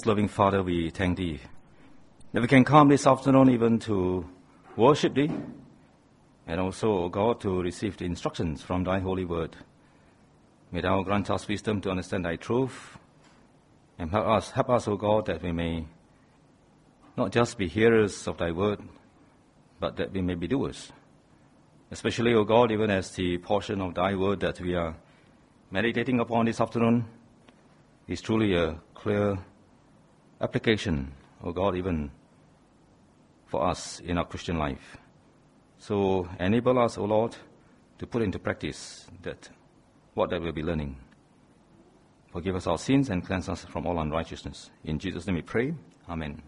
Loving Father, we thank Thee that we can come this afternoon even to worship Thee and also, O God, to receive the instructions from Thy holy word. May Thou grant us wisdom to understand Thy truth and help us, O God, that we may not just be hearers of Thy word, but that we may be doers. Especially, O God, even as the portion of Thy word that we are meditating upon this afternoon is truly a clear application, O God, even for us in our Christian life. So enable us, O Lord, to put into practice what we'll be learning. Forgive us our sins and cleanse us from all unrighteousness. In Jesus' name we pray. Amen.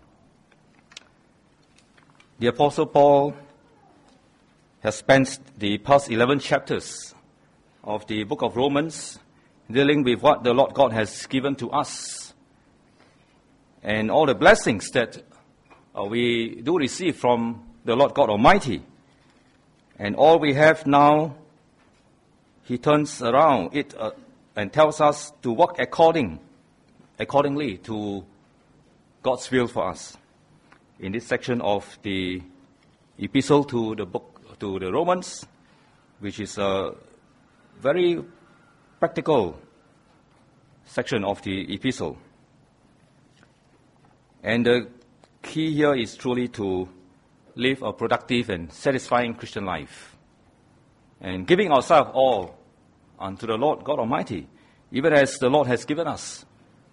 The Apostle Paul has spent the past 11 chapters of the book of Romans dealing with what the Lord God has given to us and all the blessings that we do receive from the Lord God Almighty. And all we have now, He turns around it and tells us to walk accordingly to God's will for us. In this section of the epistle to the Romans, which is a very practical section of the epistle. And the key here is truly to live a productive and satisfying Christian life. And giving ourselves all unto the Lord God Almighty, even as the Lord has given us.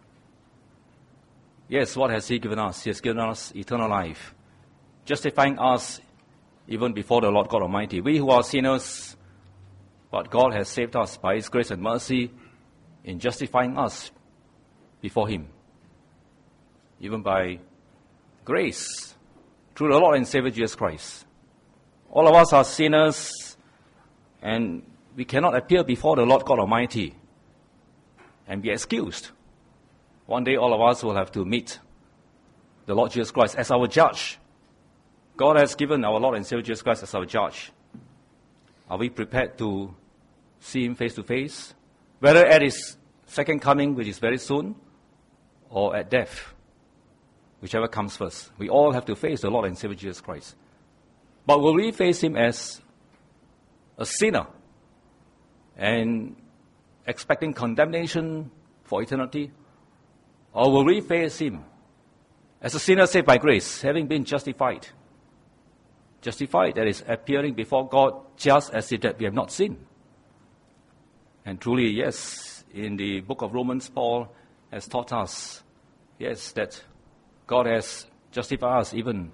Yes, what has He given us? He has given us eternal life, justifying us even before the Lord God Almighty. We who are sinners, but God has saved us by His grace and mercy in justifying us before Him, even by grace through the Lord and Savior Jesus Christ. All of us are sinners, and we cannot appear before the Lord God Almighty and be excused. One day all of us will have to meet the Lord Jesus Christ as our judge. God has given our Lord and Savior Jesus Christ as our judge. Are we prepared to see Him face to face? Whether at His second coming, which is very soon, or at death, whichever comes first. We all have to face the Lord and Savior Jesus Christ. But will we face Him as a sinner and expecting condemnation for eternity? Or will we face Him as a sinner saved by grace, having been justified? Justified, that is, appearing before God just as if that we have not sinned. And truly, yes, in the book of Romans, Paul has taught us, yes, that God has justified us even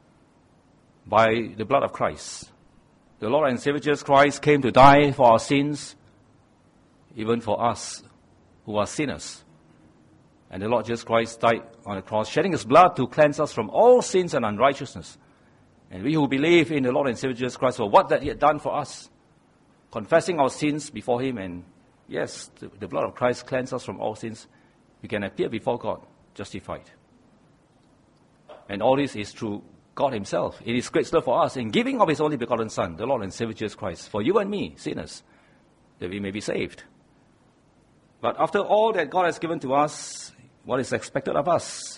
by the blood of Christ. The Lord and Savior Jesus Christ came to die for our sins, even for us who are sinners. And the Lord Jesus Christ died on the cross, shedding His blood to cleanse us from all sins and unrighteousness. And we who believe in the Lord and Savior Jesus Christ for what that He had done for us, confessing our sins before Him, and yes, the blood of Christ cleanses us from all sins, we can appear before God justified. And all this is through God Himself. It is great love for us in giving of His only begotten Son, the Lord and Savior Jesus Christ, for you and me, sinners, that we may be saved. But after all that God has given to us, what is expected of us?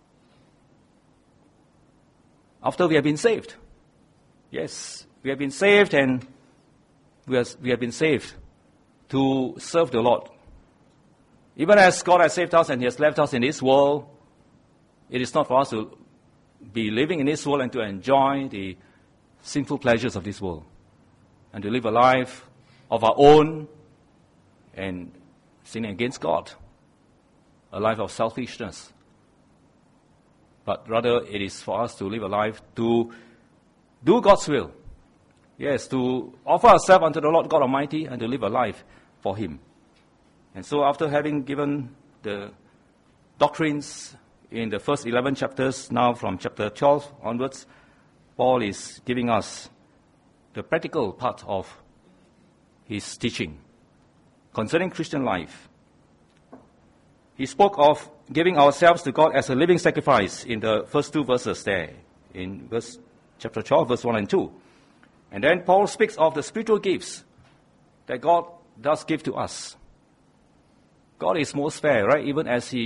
After we have been saved. Yes, we have been saved, and we have been saved to serve the Lord. Even as God has saved us and He has left us in this world, it is not for us to be living in this world and to enjoy the sinful pleasures of this world and to live a life of our own and sinning against God, a life of selfishness. But rather it is for us to live a life to do God's will. Yes, to offer ourselves unto the Lord God Almighty and to live a life for Him. And so after having given the doctrines in the first 11 chapters, now from chapter 12 onwards, Paul is giving us the practical part of his teaching concerning Christian life. He spoke of giving ourselves to God as a living sacrifice in the first two verses there, in chapter 12, verse 1 and 2. And then Paul speaks of the spiritual gifts that God does give to us. God is most fair, right? Even as He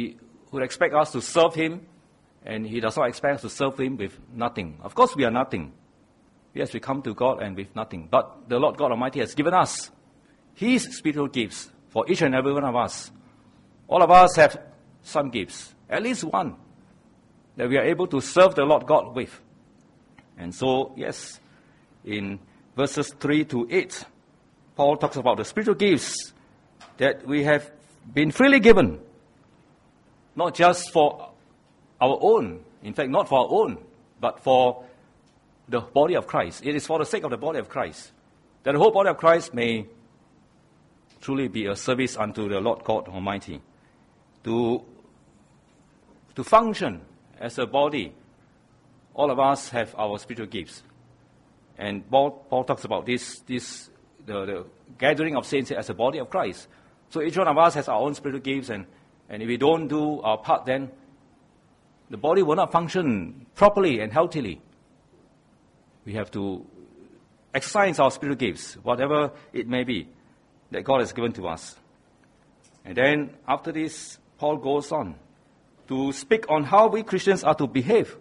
would expect us to serve him, and he does not expect us to serve him with nothing. Of course, we are nothing. Yes, we come to God and with nothing. But the Lord God Almighty has given us his spiritual gifts for each and every one of us. All of us have some gifts, at least one, that we are able to serve the Lord God with. And so, yes, in verses 3 to 8, Paul talks about the spiritual gifts that we have been freely given, not just for our own, in fact, not for our own, but for the body of Christ. It is for the sake of the body of Christ, that the whole body of Christ may truly be a service unto the Lord God Almighty, to function as a body. All of us have our spiritual gifts. And Paul talks about the gathering of saints as a body of Christ. So each one of us has our own spiritual gifts, and if we don't do our part, then the body will not function properly and healthily. We have to exercise our spiritual gifts, whatever it may be, that God has given to us. And then after this, Paul goes on to speak on how we Christians are to behave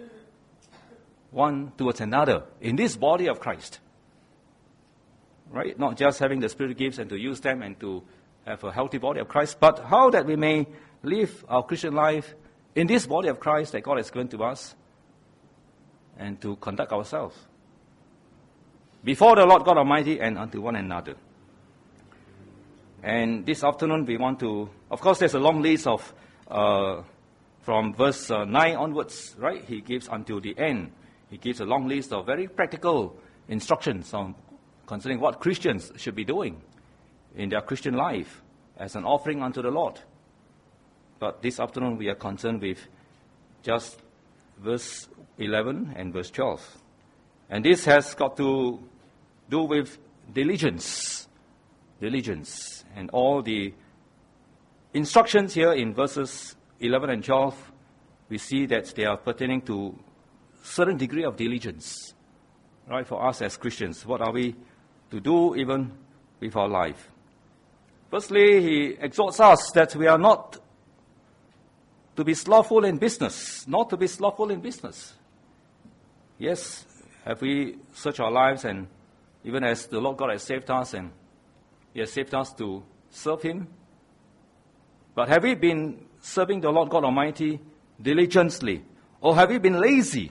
one towards another in this body of Christ. Right? Not just having the spiritual gifts and to use them and to have a healthy body of Christ, but how that we may live our Christian life in this body of Christ that God has given to us, and to conduct ourselves before the Lord God Almighty and unto one another. And this afternoon we want to, of course there's a long list of, from verse 9 onwards, right? He gives until the end. He gives a long list of very practical instructions on concerning what Christians should be doing in their Christian life as an offering unto the Lord. But this afternoon we are concerned with just verse 11 and verse 12. And this has got to do with diligence. Diligence. And all the instructions here in verses 11 and 12, we see that they are pertaining to certain degree of diligence, right, for us as Christians. What are we to do even with our life? Firstly, he exhorts us that we are not to be slothful in business, not to be slothful in business. Yes, have we searched our lives, and even as the Lord God has saved us, and he has saved us to serve him, but have we been serving the Lord God Almighty diligently, or have we been lazy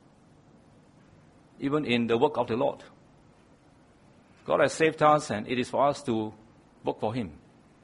even in the work of the Lord? God has saved us, and it is for us to work for him,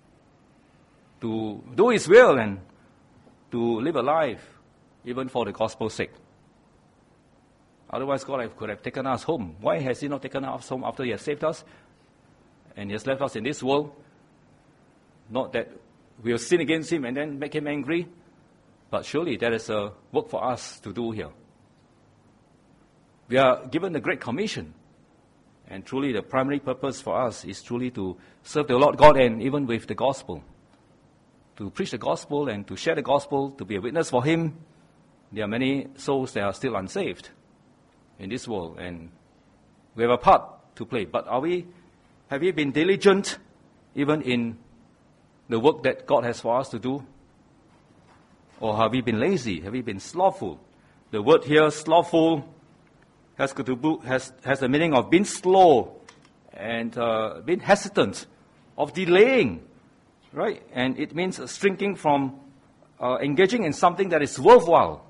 to do his will, and to live a life even for the gospel's sake. Otherwise, God could have taken us home. Why has he not taken us home after he has saved us and he has left us in this world? Not that we'll sin against him and then make him angry, but surely there is a work for us to do here. We are given the Great Commission, and truly the primary purpose for us is truly to serve the Lord God, and even with the gospel, to preach the gospel and to share the gospel, to be a witness for him. There are many souls that are still unsaved in this world, and we have a part to play. But have we been diligent even in the work that God has for us to do? Or have we been lazy? Have we been slothful? The word here, slothful, has the meaning of being slow and being hesitant, of delaying, right? And it means shrinking from engaging in something that is worthwhile.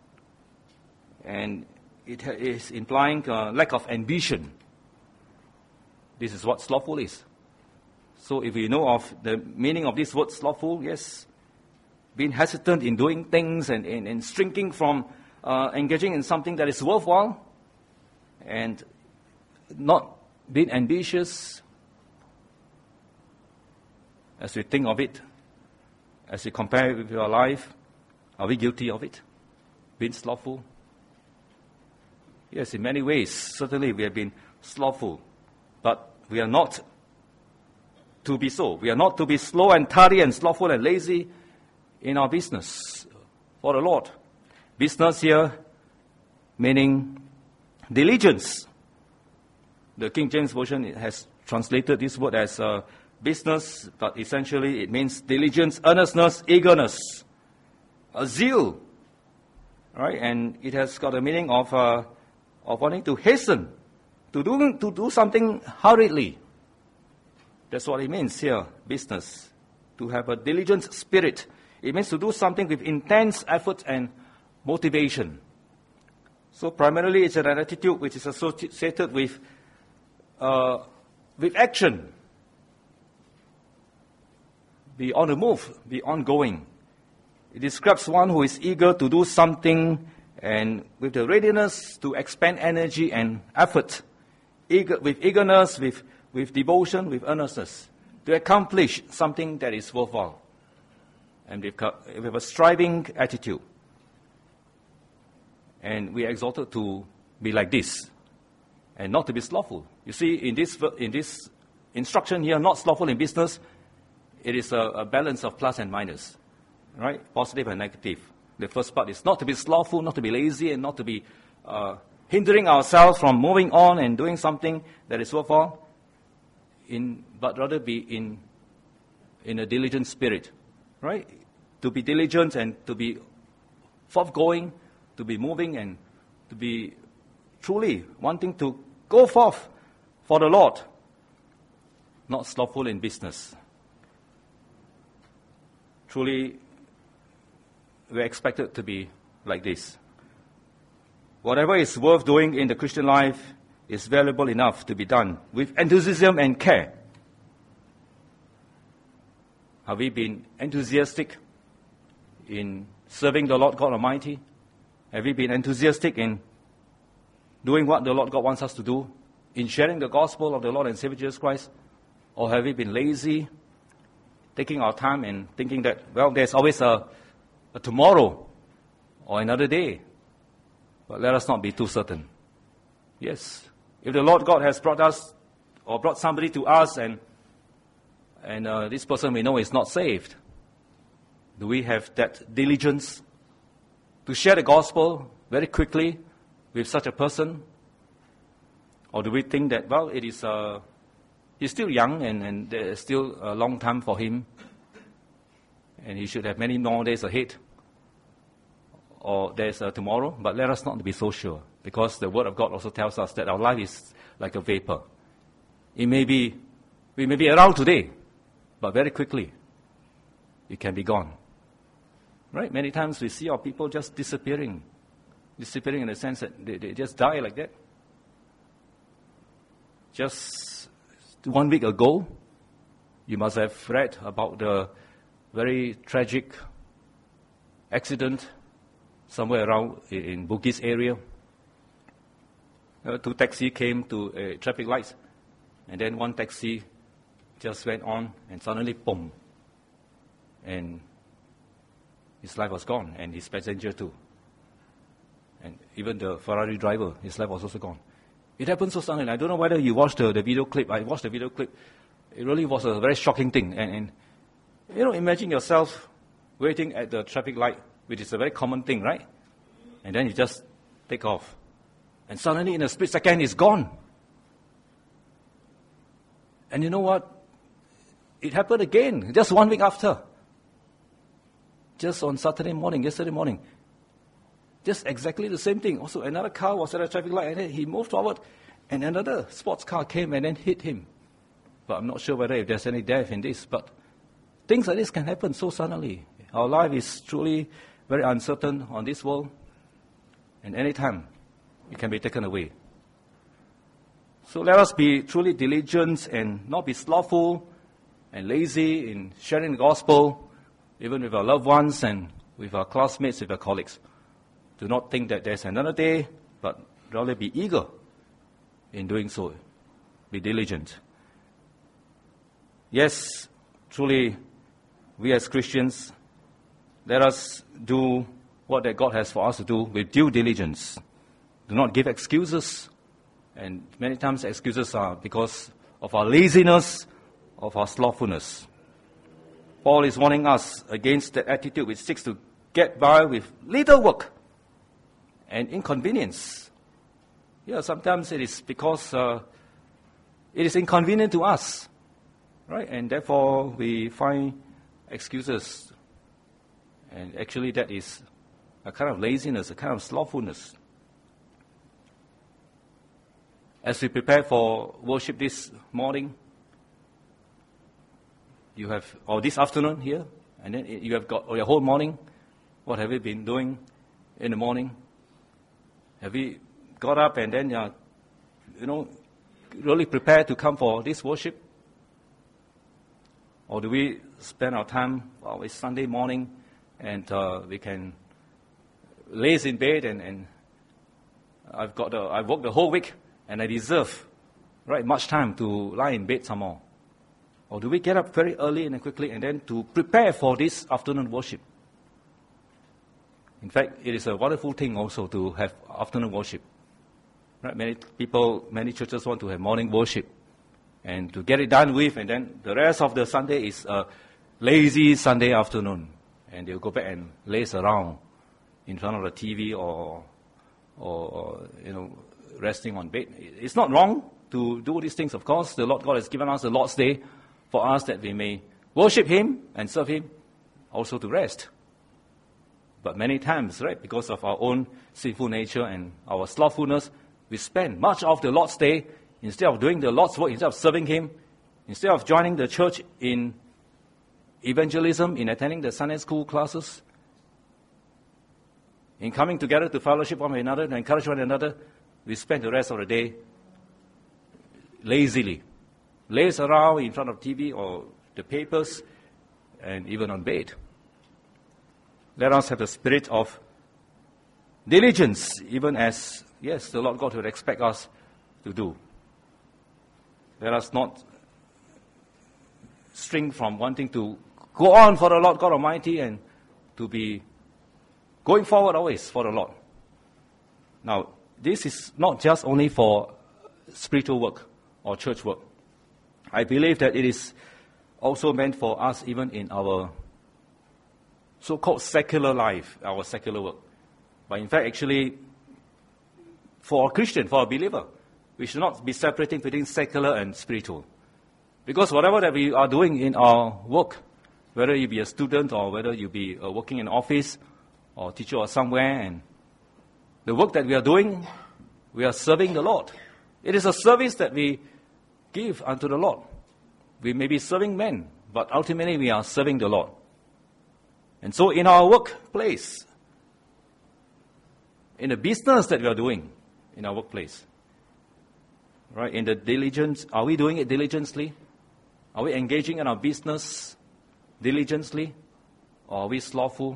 And it is implying lack of ambition. This is what slothful is. So if we know of the meaning of this word slothful, yes, being hesitant in doing things and shrinking from engaging in something that is worthwhile, and not being ambitious. As we think of it, as we compare it with our life, are we guilty of it? Being slothful? Yes, in many ways, certainly we have been slothful, but we are not to be so. We are not to be slow and tardy and slothful and lazy in our business for the Lord. Business here meaning diligence. The King James Version has translated this word as business, but essentially it means diligence, earnestness, eagerness. a zeal, right? And it has got a meaning of wanting to hasten, to do something hurriedly. That's what it means here, business. To have a diligent spirit. It means to do something with intense effort and motivation. So primarily it's an attitude which is associated with action. Be on the move, be ongoing. It describes one who is eager to do something and with the readiness to expend energy and effort, with eagerness, with devotion, with earnestness, to accomplish something that is worthwhile, and with a striving attitude. And we are exhorted to be like this, and not to be slothful. You see, in this instruction here, not slothful in business, it is a balance of plus and minus, right? Positive and negative. The first part is not to be slothful, not to be lazy, and not to be hindering ourselves from moving on and doing something that is worthwhile, but rather be in a diligent spirit, right? To be diligent and to be forthgoing, to be moving and to be truly wanting to go forth for the Lord, not slothful in business. Truly, we're expected to be like this. Whatever is worth doing in the Christian life is valuable enough to be done with enthusiasm and care. Have we been enthusiastic in serving the Lord God Almighty? Have we been enthusiastic in doing what the Lord God wants us to do, in sharing the gospel of the Lord and Savior Jesus Christ? Or have we been lazy, taking our time and thinking that, well, there's always a tomorrow or another day? But let us not be too certain. Yes, if the Lord God has brought us or brought somebody to us and this person we know is not saved, do we have that diligence to share the gospel very quickly with such a person? Or do we think that, well, he's still young and there is still a long time for him and he should have many more days ahead, or there's a tomorrow? But let us not be so sure, because the Word of God also tells us that our life is like a vapor. We may be around today, but very quickly it can be gone. Right? Many times we see our people just disappearing in the sense that they just die like that. Just 1 week ago, you must have read about the very tragic accident somewhere around in Bugis area. 2 taxis came to traffic lights, and then one taxi just went on, and suddenly, boom, and his life was gone, and his passenger too. And even the Ferrari driver, his life was also gone. It happened so suddenly. I don't know whether you watched the video clip. I watched the video clip. It really was a very shocking thing. And imagine yourself waiting at the traffic light, which is a very common thing, right? And then you just take off. And suddenly, in a split second, it's gone. And you know what? It happened again, just 1 week after. Just on yesterday morning. Just exactly the same thing. Also, another car was at a traffic light, and then he moved forward, and another sports car came and then hit him. But I'm not sure whether if there's any death in this, but things like this can happen so suddenly. Our life is truly very uncertain on this world, and any time it can be taken away. So let us be truly diligent and not be slothful and lazy in sharing the gospel, even with our loved ones and with our classmates, with our colleagues. Do not think that there's another day, but rather be eager in doing so. Be diligent. Yes, truly, we as Christians, let us do what that God has for us to do with due diligence. Do not give excuses. And many times excuses are because of our laziness, of our slothfulness. Paul is warning us against that attitude which seeks to get by with little work and inconvenience. Yeah, sometimes it is because it is inconvenient to us, right? And therefore we find excuses And actually that is a kind of laziness, a kind of slothfulness. As we prepare for worship this morning, you have, or this afternoon here, and then you have got your whole morning. What have you been doing in the morning? Have you got up and then, really prepared to come for this worship? Or do we spend our time, it's Sunday morning, and we can laze in bed and I've worked the whole week and I deserve much time to lie in bed some more? Or do we get up very early and quickly and then to prepare for this afternoon worship? In fact, it is a wonderful thing also to have afternoon worship. Right? Many churches want to have morning worship and to get it done with, and then the rest of the Sunday is a lazy Sunday afternoon, and they'll go back and laze around in front of the TV or resting on bed. It's not wrong to do these things, of course. The Lord God has given us the Lord's Day for us that we may worship Him and serve Him, also to rest. But many times, because of our own sinful nature and our slothfulness, we spend much of the Lord's Day, instead of doing the Lord's work, instead of serving Him, instead of joining the church in evangelism, in attending the Sunday school classes, in coming together to fellowship one another, to encourage one another, we spend the rest of the day lazily, laze around in front of TV or the papers, and even on bed. Let us have the spirit of diligence, even as, yes, the Lord God would expect us to do. Let us not shrink from wanting to go on for the Lord God Almighty and to be going forward always for the Lord. Now, this is not just only for spiritual work or church work. I believe that it is also meant for us even in our so-called secular life, our secular work. But in fact, actually, for a Christian, for a believer, we should not be separating between secular and spiritual. Because whatever that we are doing in our work, whether you be a student or whether you be working in an office or teacher or somewhere, and the work that we are doing, we are serving the Lord. It is a service that we give unto the Lord. We may be serving men, but ultimately we are serving the Lord. And so in our workplace, in the business that we are doing in our workplace, in the diligence, are we doing it diligently? Are we engaging in our business diligently? Or are we slothful?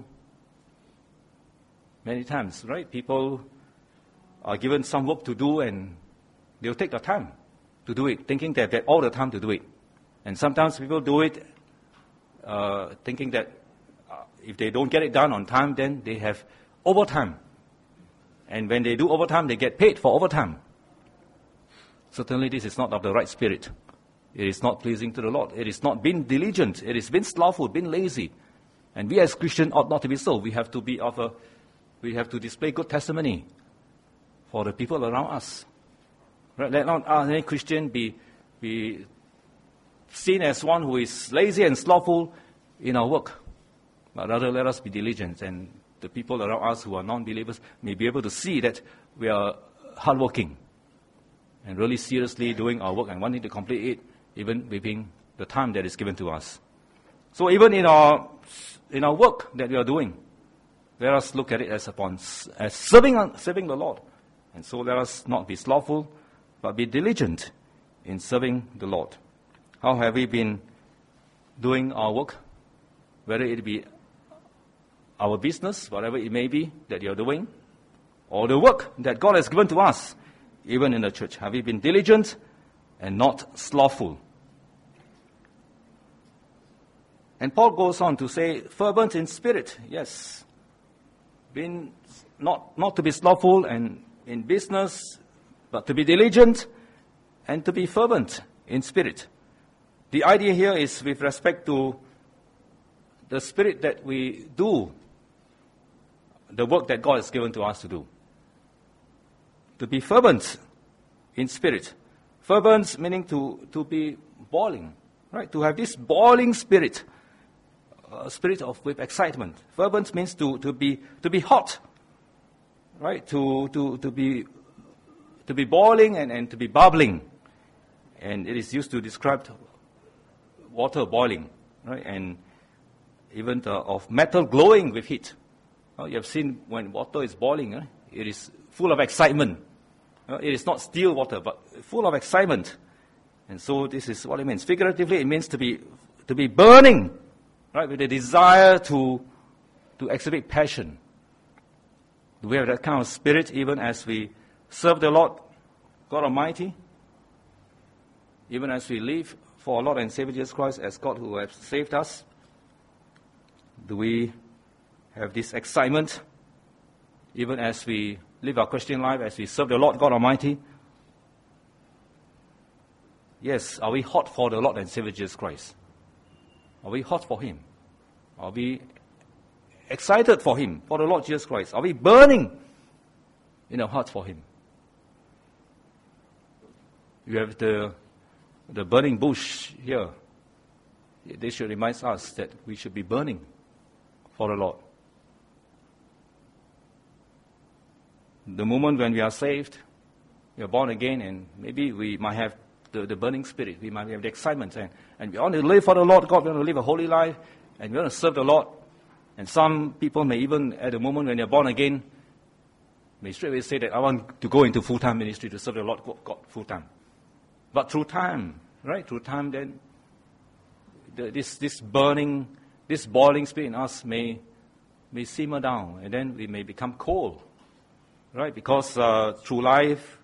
Many times, people are given some work to do and they'll take the time to do it, thinking that they have all the time to do it. And sometimes people do it thinking that if they don't get it done on time, then they have overtime. And when they do overtime, they get paid for overtime. Certainly this is not of the right spirit. It is not pleasing to the Lord. It is not being diligent. It is being slothful, being lazy. And we as Christians ought not to be so. We have to display good testimony for the people around us. Let not any Christian be seen as one who is lazy and slothful in our work. But rather let us be diligent, and the people around us who are non-believers may be able to see that we are hardworking and really seriously doing our work and wanting to complete it, even within the time that is given to us. So even in our work that we are doing, let us look at it as serving the Lord. And so let us not be slothful, but be diligent in serving the Lord. How have we been doing our work? Whether it be our business, whatever it may be that you're doing, or the work that God has given to us, even in the church. Have we been diligent and not slothful? And Paul goes on to say, fervent in spirit, yes. Being not to be slothful and in business, but to be diligent and to be fervent in spirit. The idea here is with respect to the spirit that we do the work that God has given to us to do. To be fervent in spirit. Fervent meaning to be boiling, to have this boiling spirit a spirit with excitement. Fervent means to be hot, right? To be boiling and to be bubbling, and it is used to describe water boiling, right? And even of metal glowing with heat. You have seen when water is boiling, it is full of excitement. It is not still water, but full of excitement. And so this is what it means. Figuratively, it means to be burning, right, with a desire to exhibit passion. Do we have that kind of spirit even as we serve the Lord God Almighty? Even as we live for our Lord and Savior Jesus Christ as God who has saved us? Do we have this excitement even as we live our Christian life, as we serve the Lord God Almighty? Yes, are we hot for the Lord and Savior Jesus Christ? Are we hot for Him? Are we excited for Him, for the Lord Jesus Christ? Are we burning in our hearts for Him? You have the burning bush here. This should remind us that we should be burning for the Lord. The moment when we are saved, we are born again, and maybe we might have the burning spirit. We might have the excitement, and we want to live for the Lord God. We want to live a holy life, and we want to serve the Lord. And some people may even, at the moment when they're born again, may straight away say that I want to go into full-time ministry to serve the Lord God full-time. But through time, right? Through time, then this burning, this boiling spirit in us may simmer down, and then we may become cold, right? Because through life,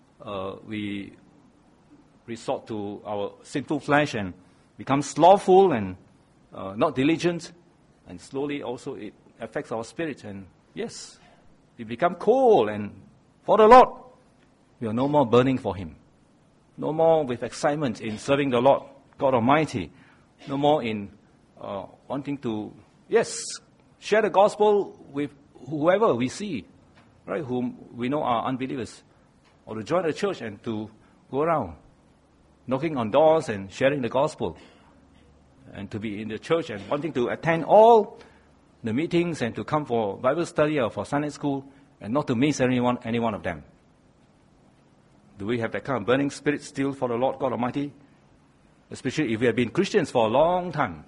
we resort to our sinful flesh and become slothful and not diligent, and slowly also it affects our spirit. And yes, we become cold, and for the Lord, we are no more burning for Him. No more with excitement in serving the Lord God Almighty. No more in wanting to, yes, share the gospel with whoever we see, right, whom we know are unbelievers, or to join the church and to go around knocking on doors and sharing the gospel, and to be in the church and wanting to attend all the meetings and to come for Bible study or for Sunday school and not to miss any one of them. Do we have that kind of burning spirit still for the Lord God Almighty? Especially if we have been Christians for a long time.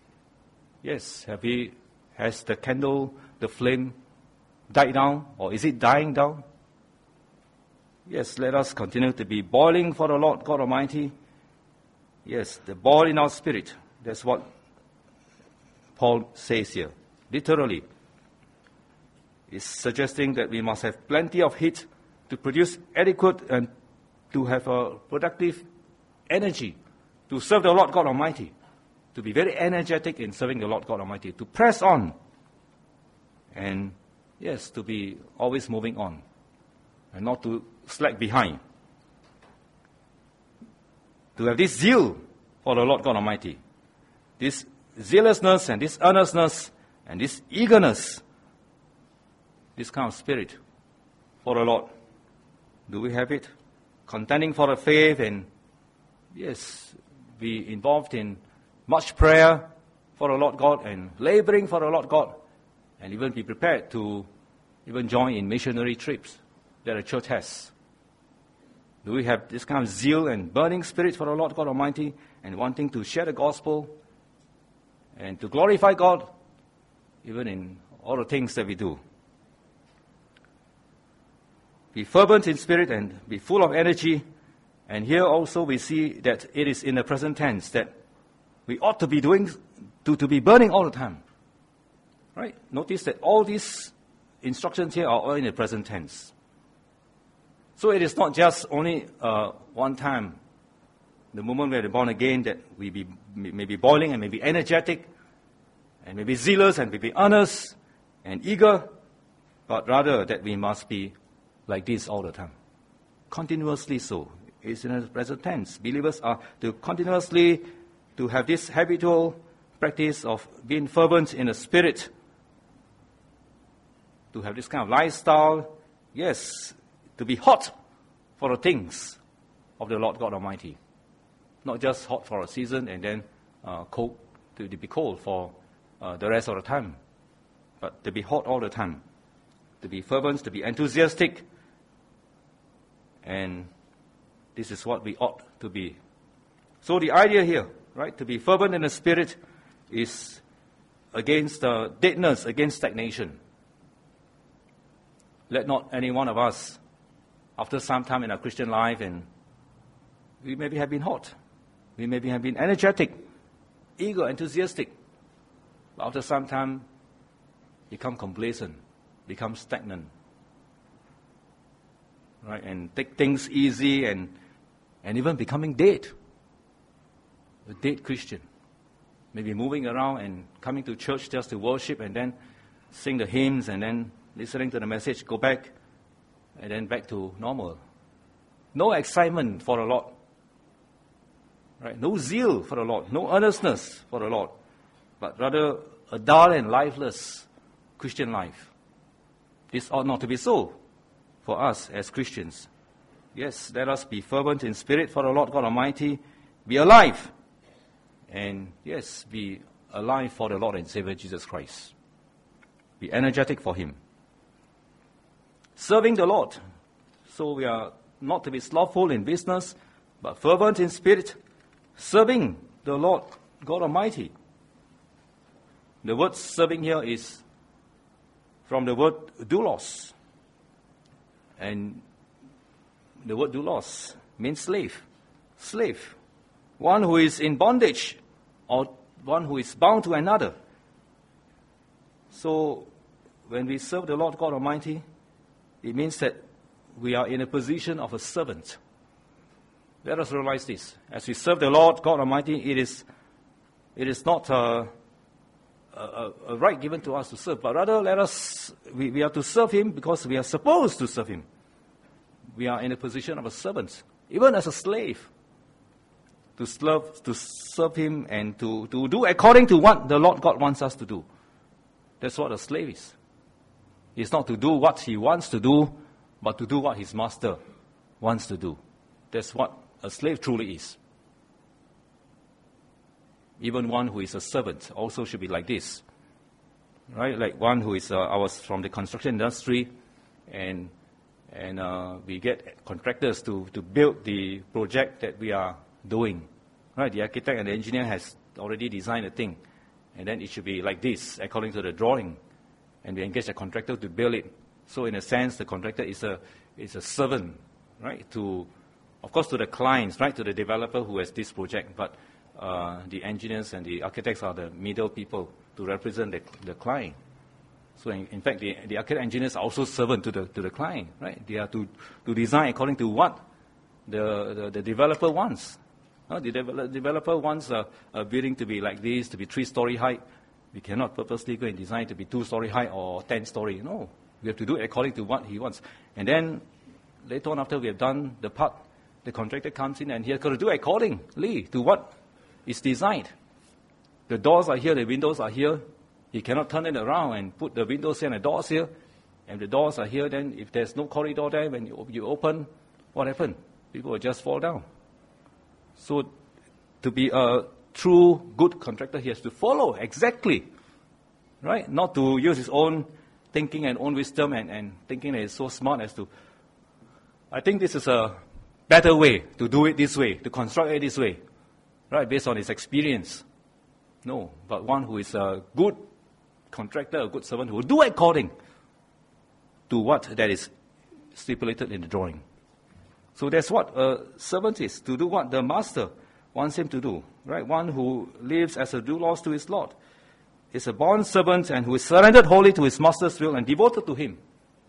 Yes, has the candle, the flame died down, or is it dying down? Yes, let us continue to be boiling for the Lord God Almighty. Yes, the boil in our spirit. That's what Paul says here. Literally, it's suggesting that we must have plenty of heat to produce adequate and to have a productive energy to serve the Lord God Almighty, to be very energetic in serving the Lord God Almighty, to press on, and yes, to be always moving on, and not to slack behind. To have this zeal for the Lord God Almighty, this zealousness and this earnestness and this eagerness, this kind of spirit for the Lord. Do we have it? Contending for the faith, and yes, be involved in much prayer for the Lord God and laboring for the Lord God, and even be prepared to even join in missionary trips that the church has. Do we have this kind of zeal and burning spirit for the Lord God Almighty and wanting to share the gospel and to glorify God even in all the things that we do? Be fervent in spirit and be full of energy. And here also we see that it is in the present tense that we ought to be doing, to be burning all the time. Right? Notice that all these instructions here are all in the present tense. So it is not just only one time, the moment we are born again, that we may be boiling and may be energetic and may be zealous and may be earnest and eager, but rather that we must be like this all the time. Continuously so. It's in the present tense. Believers are to continuously to have this habitual practice of being fervent in the spirit, to have this kind of lifestyle, yes, to be hot for the things of the Lord God Almighty. Not just hot for a season and then cold, to be cold for the rest of the time. But to be hot all the time, to be fervent, to be enthusiastic, and this is what we ought to be. So the idea here, right, to be fervent in the Spirit is against deadness, against stagnation. Let not any one of us, after some time in our Christian life, and we maybe have been hot, we maybe have been energetic, eager, enthusiastic, but after some time, become complacent, become stagnant, right, and take things easy, and even becoming dead, a dead Christian. Maybe moving around and coming to church just to worship and then sing the hymns and then listening to the message, go back, and then back to normal. No excitement for the Lord. Right? No zeal for the Lord. No earnestness for the Lord. But rather a dull and lifeless Christian life. This ought not to be so for us as Christians. Yes, let us be fervent in spirit for the Lord God Almighty. Be alive. And yes, be alive for the Lord and Savior Jesus Christ. Be energetic for Him. Serving the Lord. So we are not to be slothful in business, but fervent in spirit, serving the Lord God Almighty. The word serving here is from the word doulos. And the word doulos means slave. Slave. One who is in bondage or one who is bound to another. So when we serve the Lord God Almighty, it means that we are in a position of a servant. Let us realize this. As we serve the Lord God Almighty, it is not a right given to us to serve, but rather we are to serve Him because we are supposed to serve Him. We are in a position of a servant, even as a slave, to serve Him and to do according to what the Lord God wants us to do. That's what a slave is. It's not to do what he wants to do, but to do what his master wants to do. That's what a slave truly is. Even one who is a servant also should be like this. Right? Like one who is, I was from the construction industry, and we get contractors to build the project that we are doing. Right? The architect and the engineer has already designed a thing, and then it should be like this, according to the drawing. And we engage a contractor to build it. So in a sense, the contractor is a servant, right? Of course, to the clients, right? To the developer who has this project. But the engineers and the architects are the middle people to represent the client. So in fact, the architect engineers are also servant to the client, right? They are to design according to what the developer wants. The developer wants a building to be like this, to be 3-story height. We cannot purposely go and design to be 2-story high or 10-story. No, we have to do it according to what he wants. And then later on, after we have done the part, the contractor comes in and he has got to do accordingly to what is designed. The doors are here, the windows are here. He cannot turn it around and put the windows here and the doors here. And the doors are here, then if there's no corridor there, when you open, what happened? People will just fall down. So to be a true good contractor, he has to follow exactly, right? Not to use his own thinking and own wisdom and thinking that he's so smart as to, I think this is a better way to do it this way, to construct it this way, right? Based on his experience. No, but one who is a good contractor, a good servant, who will do according to what that is stipulated in the drawing. So that's what a servant is, to do what the master wants him to do, right? One who lives as a doulos to his Lord is a bond servant and who is surrendered wholly to his master's will and devoted to him,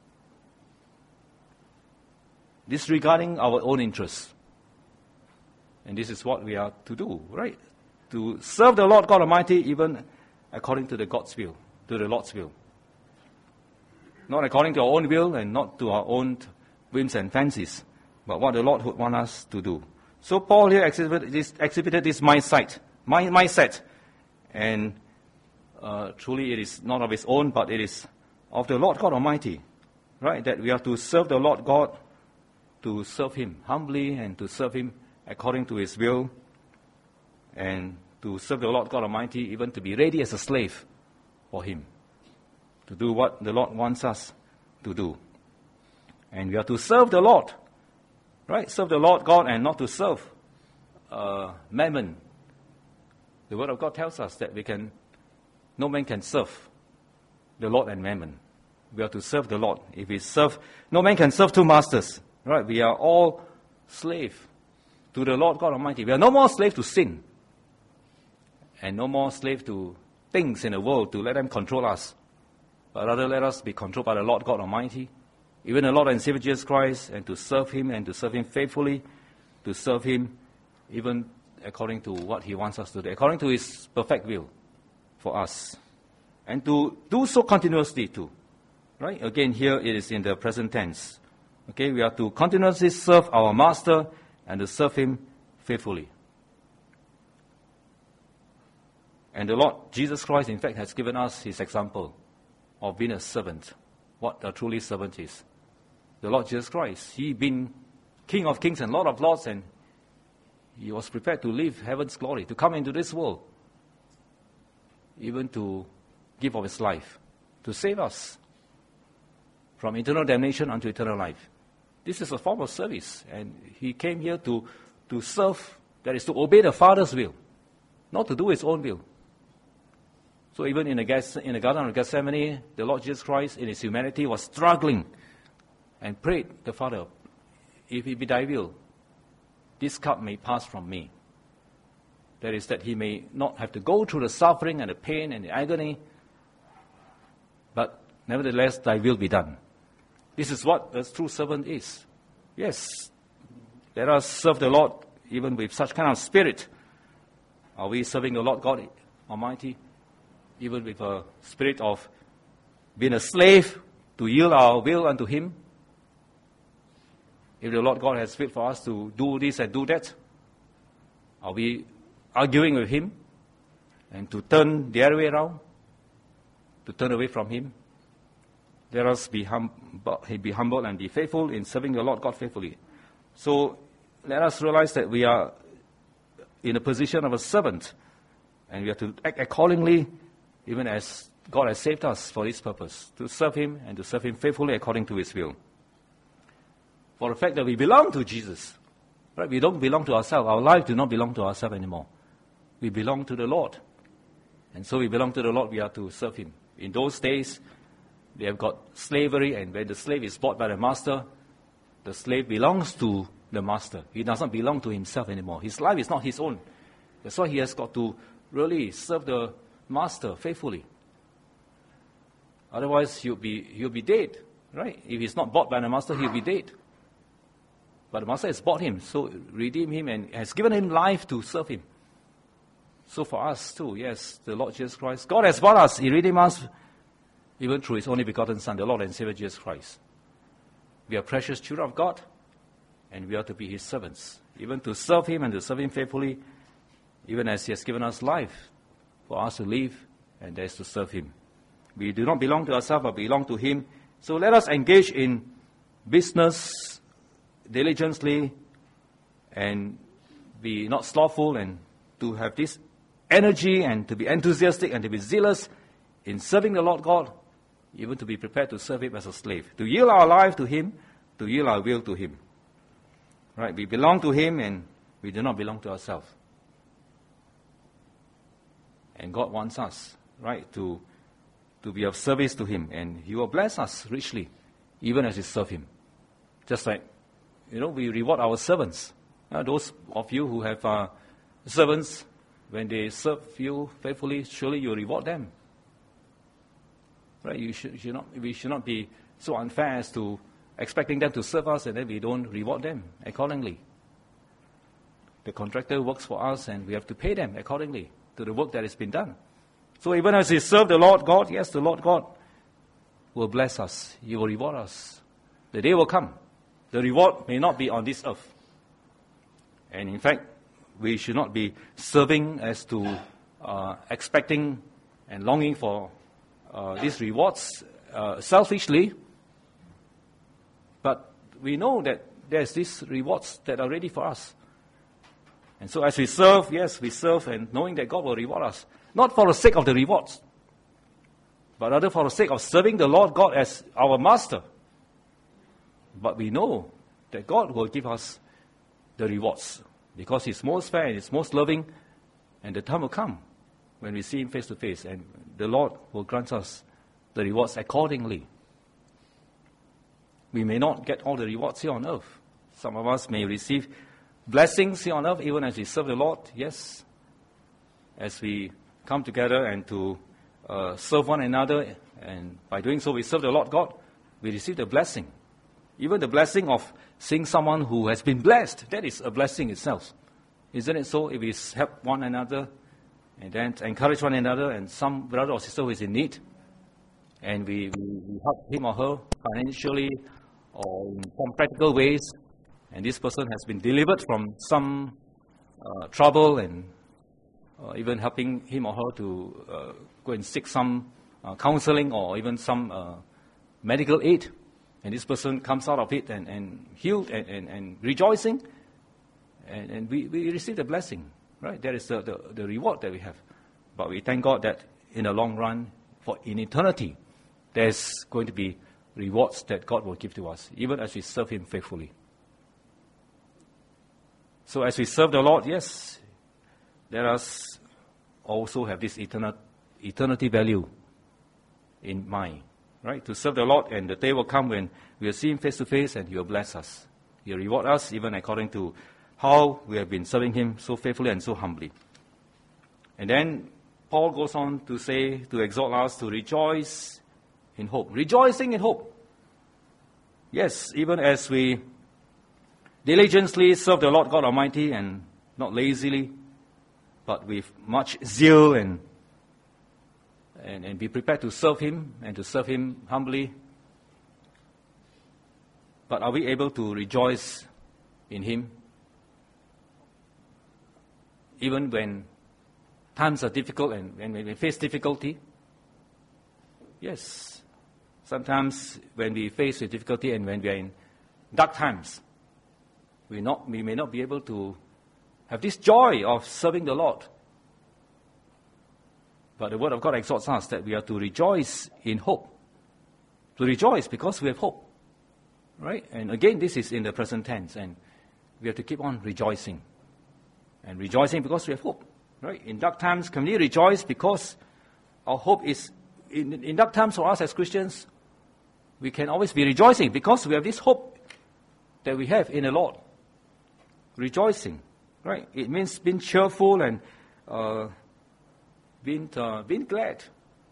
disregarding our own interests. And this is what we are to do, right? To serve the Lord God Almighty even according to God's will, to the Lord's will. Not according to our own will and not to our own whims and fancies, but what the Lord would want us to do. So Paul here exhibited this mindset, and truly it is not of his own, but it is of the Lord God Almighty, right? That we are to serve the Lord God, to serve Him humbly and to serve Him according to His will, and to serve the Lord God Almighty even to be ready as a slave for him, to do what the Lord wants us to do. And we are to serve the Lord, right? Serve the Lord God and not to serve mammon. The Word of God tells us that no man can serve the Lord and mammon. We are to serve the Lord. If we serve, no man can serve two masters, right? We are all slave to the Lord God Almighty. We are no more slave to sin, and no more slave to things in the world to let them control us, but rather let us be controlled by the Lord God Almighty, even the Lord and Savior Jesus Christ, and to serve him and to serve him faithfully, to serve him even according to what he wants us to do, according to his perfect will for us, and to do so continuously too. Right? Again, here it is in the present tense. Okay, we are to continuously serve our Master and to serve him faithfully. And the Lord Jesus Christ, in fact, has given us his example of being a servant, what a truly servant is. The Lord Jesus Christ, he being King of kings and Lord of lords, and he was prepared to leave heaven's glory, to come into this world, even to give of his life, to save us from eternal damnation unto eternal life. This is a form of service, and he came here to serve, that is to obey the Father's will, not to do his own will. So even in the Garden of Gethsemane, the Lord Jesus Christ in his humanity was struggling and prayed the Father, if it be thy will, this cup may pass from me. That is, that he may not have to go through the suffering and the pain and the agony, but nevertheless thy will be done. This is what a true servant is. Yes, let us serve the Lord even with such kind of spirit. Are we serving the Lord God Almighty even with a spirit of being a slave to yield our will unto him? If the Lord God has will for us to do this and do that, are we arguing with him and to turn the other way around, to turn away from him? Let us be humble and be faithful in serving the Lord God faithfully. So let us realize that we are in a position of a servant, and we have to act accordingly, even as God has saved us for this purpose, to serve him and to serve him faithfully according to his will. For the fact that we belong to Jesus, right? We don't belong to ourselves. Our life do not belong to ourselves anymore. We belong to the Lord. And so we belong to the Lord, we are to serve him. In those days, they have got slavery, and when the slave is bought by the master, the slave belongs to the master. He does not belong to himself anymore. His life is not his own. That's why he has got to really serve the master faithfully. Otherwise, he'll be dead, right? If he's not bought by the master, he'll be dead. But the master has bought him, so redeemed him and has given him life to serve him. So for us too, yes, the Lord Jesus Christ, God has bought us. He redeemed us even through his only begotten Son, the Lord and Savior Jesus Christ. We are precious children of God, and we are to be his servants, even to serve him and to serve him faithfully, even as he has given us life for us to live, and that is to serve him. We do not belong to ourselves, but belong to him. So let us engage in business diligently and be not slothful, and to have this energy and to be enthusiastic and to be zealous in serving the Lord God, even to be prepared to serve him as a slave, to yield our life to him, to yield our will to him. Right? We belong to him and we do not belong to ourselves. And God wants us, right, to be of service to him, and he will bless us richly, even as we serve him. Just like, we reward our servants. Those of you who have servants, when they serve you faithfully, surely you reward them. Right? We should not be so unfair as to expecting them to serve us and then we don't reward them accordingly. The contractor works for us and we have to pay them accordingly to the work that has been done. So even as we serve the Lord God, yes, the Lord God will bless us. He will reward us. The day will come. The reward may not be on this earth. And in fact, we should not be serving as to expecting and longing for these rewards selfishly. But we know that there's these rewards that are ready for us. And so as we serve, yes, we serve and knowing that God will reward us. Not for the sake of the rewards, but rather for the sake of serving the Lord God as our master. But we know that God will give us the rewards because He's most fair and He's most loving, and the time will come when we see Him face to face, and the Lord will grant us the rewards accordingly. We may not get all the rewards here on earth. Some of us may receive blessings here on earth even as we serve the Lord, yes. As we come together and to serve one another, and by doing so we serve the Lord God, we receive the blessing. Even the blessing of seeing someone who has been blessed, that is a blessing itself. Isn't it so? If we help one another and then encourage one another, and some brother or sister who is in need, and we help him or her financially or in some practical ways, and this person has been delivered from some trouble, and even helping him or her to go and seek some counseling or even some medical aid, and this person comes out of it and healed and rejoicing, and we receive the blessing, right? That is the reward that we have. But we thank God that in the long run, in eternity, there's going to be rewards that God will give to us, even as we serve Him faithfully. So as we serve the Lord, yes, let us also have this eternity value in mind, right? To serve the Lord, and the day will come when we will see Him face to face, and He will bless us. He will reward us even according to how we have been serving Him so faithfully and so humbly. And then Paul goes on to say, to exhort us to rejoice in hope. Rejoicing in hope. Yes, even as we diligently serve the Lord God Almighty, and not lazily, but with much zeal, and be prepared to serve Him and to serve Him humbly. But are we able to rejoice in Him even when times are difficult and when we face difficulty? Yes. Sometimes when we face with difficulty and when we are in dark times, we may not be able to have this joy of serving the Lord. But the Word of God exhorts us that we are to rejoice in hope. To rejoice because we have hope. Right? And again, this is in the present tense, and we have to keep on rejoicing. And rejoicing because we have hope. Right? In dark times, can we rejoice because our hope is, in dark times for us as Christians, we can always be rejoicing because we have this hope that we have in the Lord. Rejoicing, right? It means being cheerful and being glad.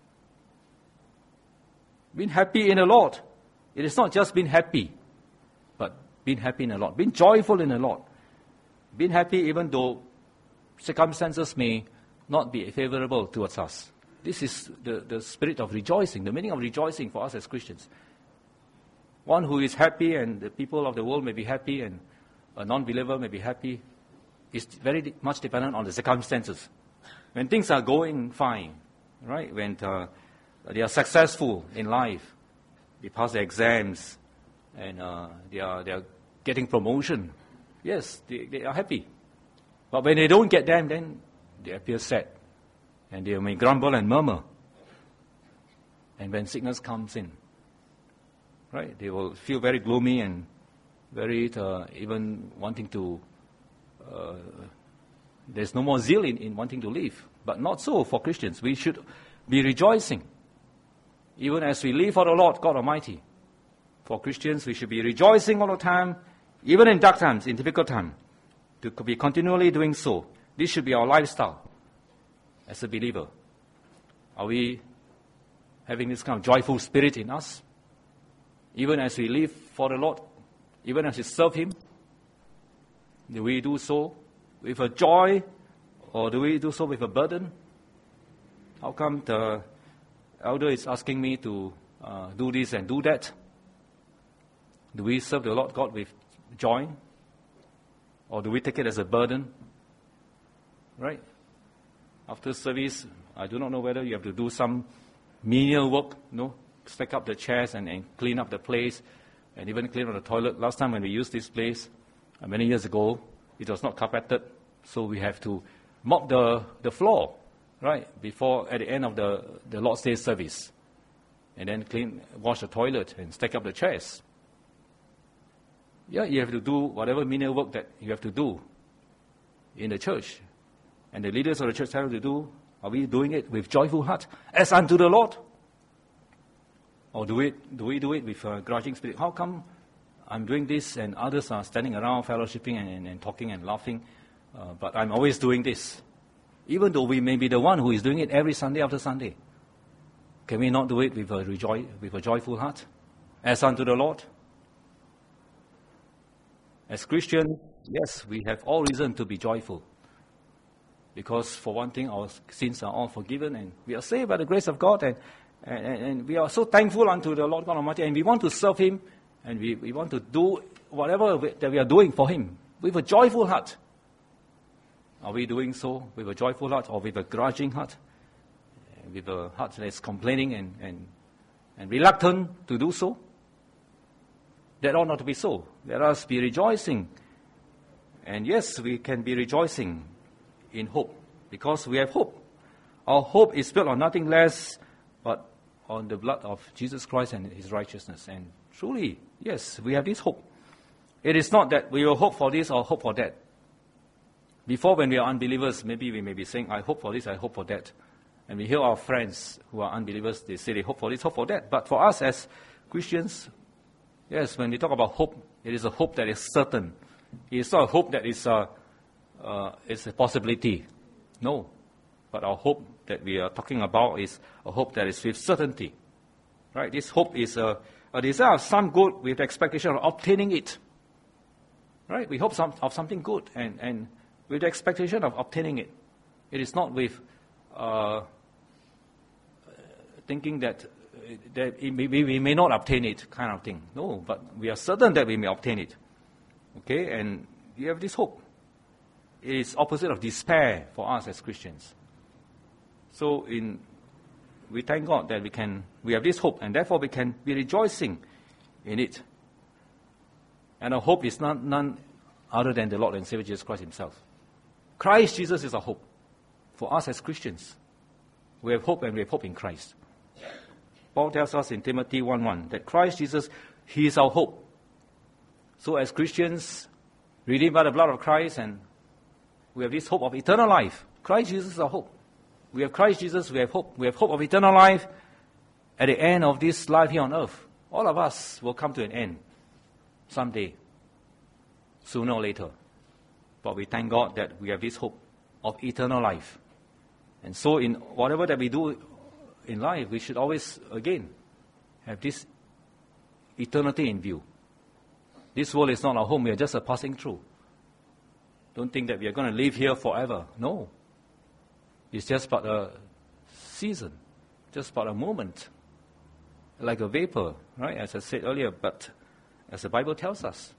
Being happy in the Lord. It is not just being happy, but being happy in the Lord. Being joyful in the Lord. Being happy even though circumstances may not be favorable towards us. This is the spirit of rejoicing, the meaning of rejoicing for us as Christians. One who is happy, and the people of the world may be happy, and a non-believer may be happy, is very much dependent on the circumstances. When things are going fine, right? When they are successful in life, they pass their exams, and they are getting promotion. Yes, they are happy. But when they don't get them, then they appear sad, and they may grumble and murmur. And when sickness comes in, right, they will feel very gloomy and very even wanting to. There's no more zeal in wanting to live. But not so for Christians. We should be rejoicing, even as we live for the Lord God Almighty. For Christians, we should be rejoicing all the time, even in dark times, in difficult times, to be continually doing so. This should be our lifestyle as a believer. Are we having this kind of joyful spirit in us? Even as we live for the Lord, even as we serve Him, do we do so with a joy, or do we do so with a burden? How come the elder is asking me to do this and do that? Do we serve the Lord God with joy? Or do we take it as a burden? Right? After service, I do not know whether you have to do some menial work, stack up the chairs and clean up the place, and even clean up the toilet. Last time when we used this place, many years ago, it was not carpeted, so we have to mop the floor, right, before at the end of the Lord's Day service. and then wash the toilet and stack up the chairs. Yeah, you have to do whatever menial work that you have to do in the church. And the leaders of the church have to do. Are we doing it with joyful heart, as unto the Lord? Or do we do it with a grudging spirit? How come I'm doing this and others are standing around fellowshipping and talking and laughing, but I'm always doing this? Even though we may be the one who is doing it every Sunday after Sunday. Can we not do it with a joyful heart, as unto the Lord? As Christians, yes, we have all reason to be joyful. Because for one thing, our sins are all forgiven and we are saved by the grace of God, and we are so thankful unto the Lord God Almighty, and we want to serve Him, and we want to do whatever that we are doing for Him with a joyful heart. Are we doing so with a joyful heart or with a grudging heart? With a heart that is complaining and reluctant to do so? That ought not to be so. Let us be rejoicing. And yes, we can be rejoicing in hope, because we have hope. Our hope is built on nothing less but on the blood of Jesus Christ and His righteousness. And truly, yes, we have this hope. It is not that we will hope for this or hope for that. Before, when we are unbelievers, maybe we may be saying, I hope for this, I hope for that. And we hear our friends who are unbelievers, they say they hope for this, hope for that. But for us as Christians, yes, when we talk about hope, it is a hope that is certain. It is not a hope that is a possibility. No. But our hope that we are talking about is a hope that is with certainty. Right? This hope is a desire of some good with the expectation of obtaining it. Right? We hope of something good and with the expectation of obtaining it. It is not with thinking that we may not obtain it kind of thing. No, but we are certain that we may obtain it. Okay, and we have this hope. It is opposite of despair for us as Christians. So we thank God that we have this hope, and therefore we can be rejoicing in it. And our hope is none other than the Lord and Savior Jesus Christ Himself. Christ Jesus is our hope. For us as Christians, we have hope, and we have hope in Christ. Paul tells us in Timothy 1:1 that Christ Jesus, He is our hope. So as Christians, redeemed by the blood of Christ, and we have this hope of eternal life. Christ Jesus is our hope. We have Christ Jesus, we have hope. We have hope of eternal life at the end of this life here on earth. All of us will come to an end someday, sooner or later. But we thank God that we have this hope of eternal life. And so in whatever that we do in life, we should always, again, have this eternity in view. This world is not our home. We are just a passing through. Don't think that we are going to live here forever. No. It's just but a season, just but a moment, like a vapor, right? As I said earlier, but as the Bible tells us,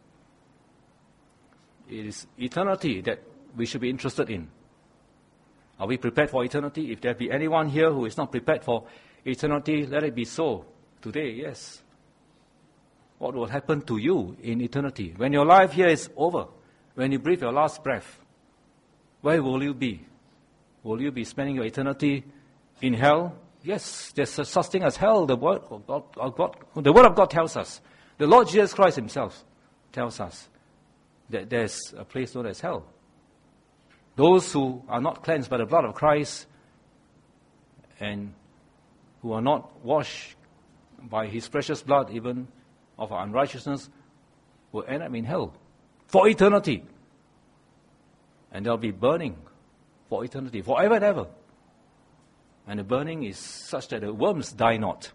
it is eternity that we should be interested in. Are we prepared for eternity? If there be anyone here who is not prepared for eternity, let it be so today, yes. What will happen to you in eternity? When your life here is over, when you breathe your last breath, where will you be? Will you be spending your eternity in hell? Yes, there's such thing as hell. The Word of God tells us. The Lord Jesus Christ Himself tells us that there's a place known as hell. Those who are not cleansed by the blood of Christ and who are not washed by His precious blood, even of our unrighteousness, will end up in hell for eternity. And they'll be burning for eternity, forever and ever. And the burning is such that the worms die not.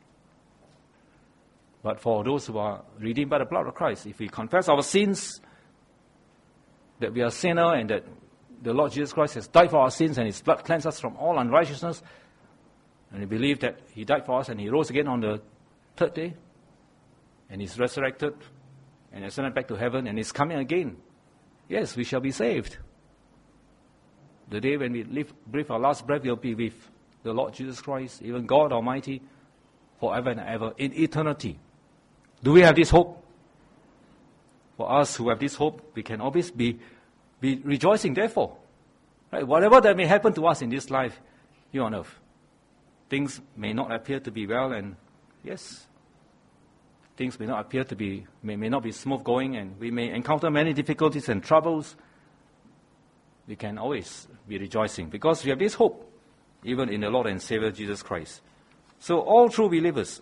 But for those who are redeemed by the blood of Christ, if we confess our sins, that we are a sinner and that the Lord Jesus Christ has died for our sins and His blood cleanses us from all unrighteousness, and we believe that He died for us and He rose again on the third day, and He's resurrected and ascended back to heaven and is coming again, yes, we shall be saved. The day when we breathe our last breath, we'll be with the Lord Jesus Christ, even God Almighty, forever and ever, in eternity. Do we have this hope? For us who have this hope, we can always be rejoicing, therefore. Right? Whatever that may happen to us in this life here on earth, things may not appear to be well, and Yes, things may not appear to be, may not be smooth going, and we may encounter many difficulties and troubles. We can always be rejoicing because we have this hope, even in the Lord and Savior Jesus Christ. So all true believers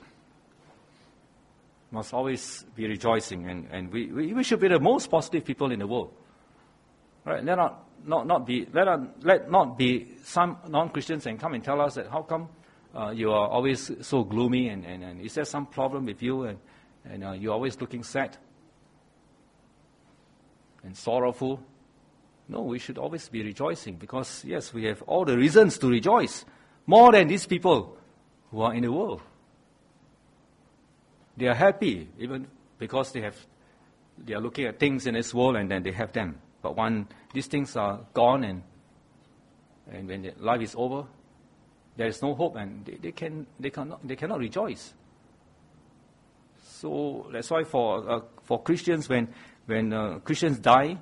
must always be rejoicing, and we should be the most positive people in the world. Right? Let not be some non-Christians and come and tell us that how come you are always so gloomy, and is there some problem with you, and you're always looking sad and sorrowful. No, we should always be rejoicing because, yes, we have all the reasons to rejoice, more than these people who are in the world. They are happy even because they are looking at things in this world and then they have them. But when these things are gone and when life is over, there is no hope, and they cannot rejoice. So that's why for Christians, when Christians die,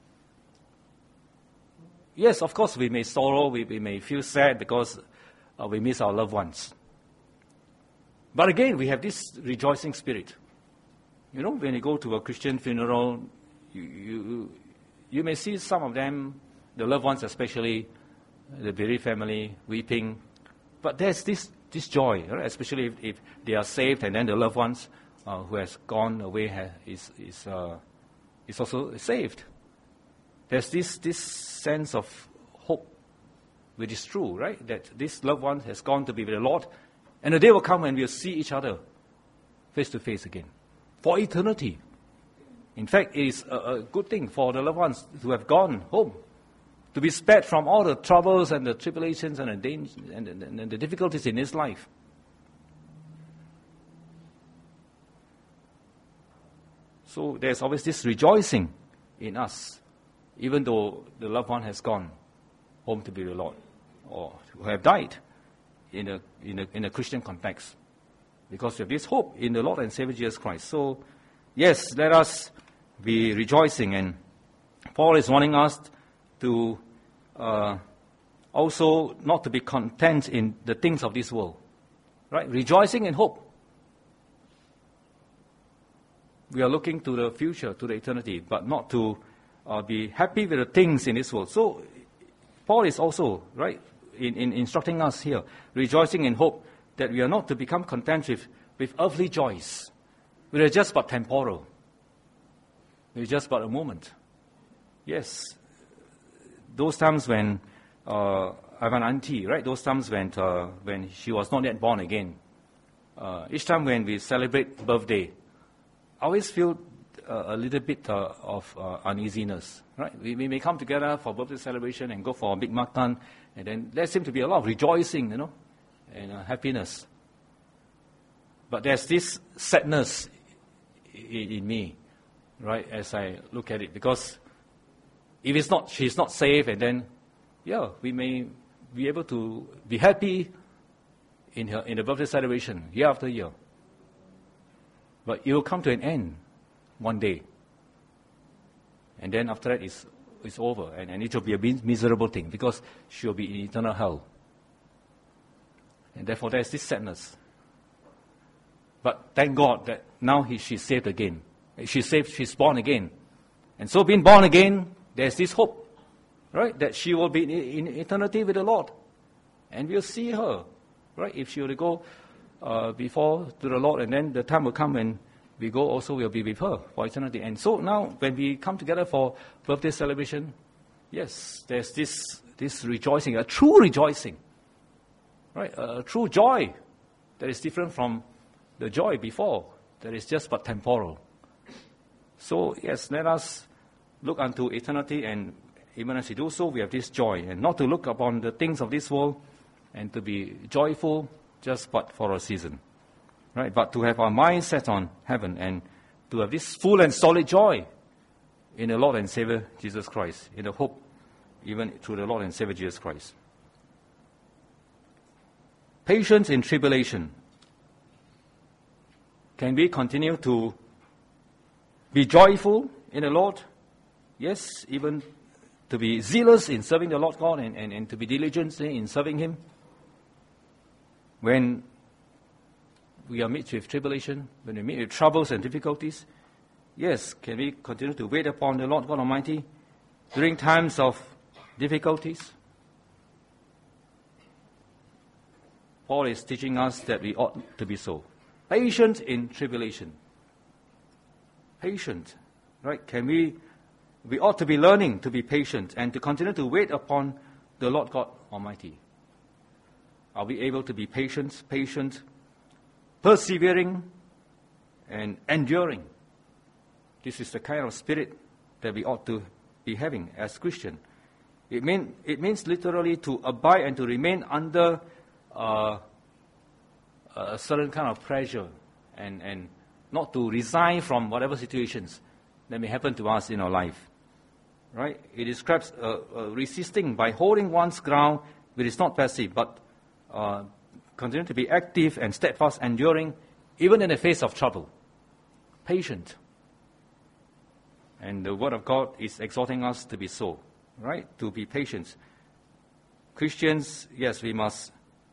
yes, of course we may sorrow, we may feel sad because we miss our loved ones. But again, we have this rejoicing spirit. You know, when you go to a Christian funeral, you may see some of them, the loved ones especially, the bereaved family, weeping. But there's this joy, right? Especially if they are saved, and then the loved ones who has gone away is also saved. There's this sense of hope, which is true, right? That this loved one has gone to be with the Lord, and the day will come when we'll see each other face to face again for eternity. In fact, it is a good thing for the loved ones who have gone home to be spared from all the troubles and the tribulations and the dangers and the difficulties in this life. So there's always this rejoicing in us, even though the loved one has gone home to be with the Lord, or who have died in a Christian context, because we have this hope in the Lord and Savior Jesus Christ. So, yes, let us be rejoicing, and Paul is warning us to also not to be content in the things of this world, right? Rejoicing in hope. We are looking to the future, to the eternity, but not to be happy with the things in this world. So Paul is also, right, in instructing us here, rejoicing in hope, that we are not to become content with earthly joys. We are just but temporal. We are just but a moment. Yes, those times when I have an auntie, right? Those times when she was not yet born again. Each time when we celebrate birthday, I always feel a little bit of uneasiness, right? We may come together for birthday celebration and go for a big makan, and then there seems to be a lot of rejoicing, and happiness. But there's this sadness in me, right, as I look at it, because if she's not safe, and then, we may be able to be happy in the birthday celebration year after year. But it will come to an end one day. And then after that, it's over. And it will be a miserable thing because she will be in eternal hell. And therefore, there's this sadness. But thank God that now she's saved again. She's born again. And so being born again, there's this hope, right? That she will be in eternity with the Lord. And we'll see her, right? If she were to go before to the Lord, and then the time will come when we go also, we'll be with her for eternity. And so now, when we come together for birthday celebration, yes, there's this rejoicing, a true rejoicing, right? A true joy that is different from the joy before, that is just but temporal. So yes, let us look unto eternity, and even as we do so, we have this joy, and not to look upon the things of this world and to be joyful just but for a season, right? But to have our mind set on heaven and to have this full and solid joy in the Lord and Savior Jesus Christ, in the hope even through the Lord and Savior Jesus Christ. Patience in tribulation. Can we continue to be joyful in the Lord? Yes, even to be zealous in serving the Lord God and to be diligent in serving Him. When we are met with tribulation, when we meet with troubles and difficulties, yes, can we continue to wait upon the Lord God Almighty during times of difficulties? Paul is teaching us that we ought to be so. Patient in tribulation. Patient, right? We ought to be learning to be patient and to continue to wait upon the Lord God Almighty. Are we able to be patient, persevering, and enduring? This is the kind of spirit that we ought to be having as Christian. It means literally to abide and to remain under a certain kind of pressure and not to resign from whatever situations that may happen to us in our life. Right? It describes resisting by holding one's ground, which is not passive, but continue to be active and steadfast, enduring, even in the face of trouble. Patient. And the Word of God is exhorting us to be so, right? To be patient. Christians, yes, we must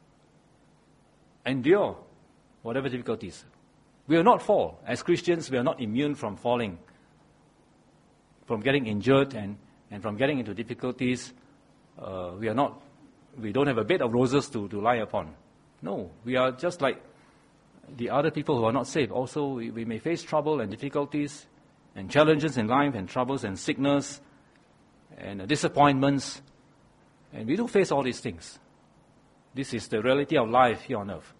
endure whatever difficulties. We will not fall. As Christians, we are not immune from falling, from getting injured and from getting into difficulties. We don't have a bed of roses to lie upon. No, we are just like the other people who are not saved. Also, we may face trouble and difficulties and challenges in life and troubles and sickness and disappointments. And we do face all these things. This is the reality of life here on earth.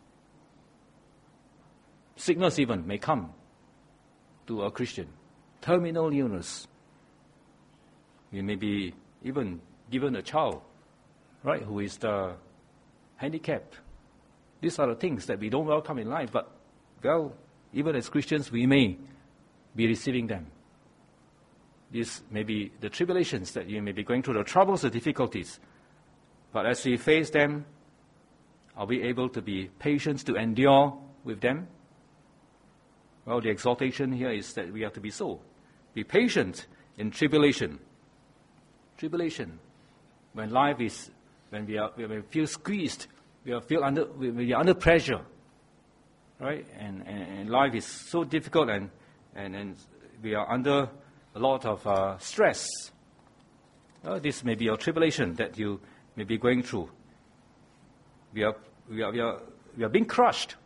Sickness even may come to a Christian. Terminal illness. We may be even given a child, right, who is handicapped. These are the things that we don't welcome in life, but, well, even as Christians, we may be receiving them. These may be the tribulations that you may be going through, the troubles, the difficulties. But as we face them, are we able to be patient, to endure with them? Well, the exhortation here is that we have to be so. Be patient in tribulation. Tribulation. When we feel squeezed, we are under pressure, right? And life is so difficult and we are under a lot of stress. This may be a tribulation that you may be going through. We are being crushed.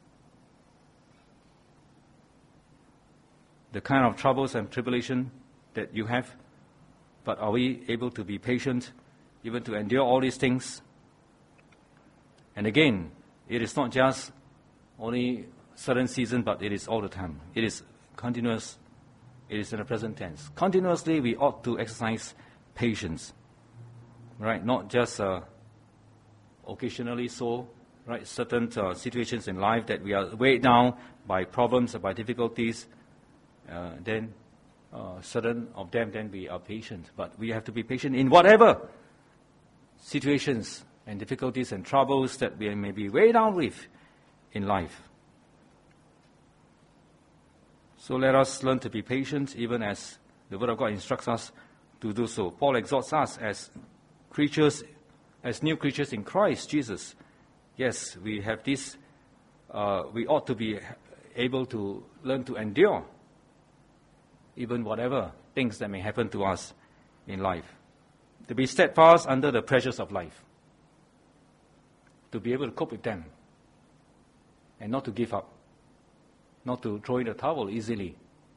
The kind of troubles and tribulation that you have, but are we able to be patient, even to endure all these things? And again, it is not just only certain season, but it is all the time. It is continuous. It is in the present tense. Continuously, we ought to exercise patience, right? Not just occasionally so, right? Certain situations in life that we are weighed down by problems or by difficulties. Then certain of them, then we are patient. But we have to be patient in whatever situations and difficulties and troubles that we may be weighed down with in life. So let us learn to be patient, even as the Word of God instructs us to do so. Paul exhorts us as creatures, as new creatures in Christ Jesus. Yes, we have this, we ought to be able to learn to endure even whatever things that may happen to us in life. To be steadfast under the pressures of life. To be able to cope with them. And not to give up. Not to throw in the towel easily.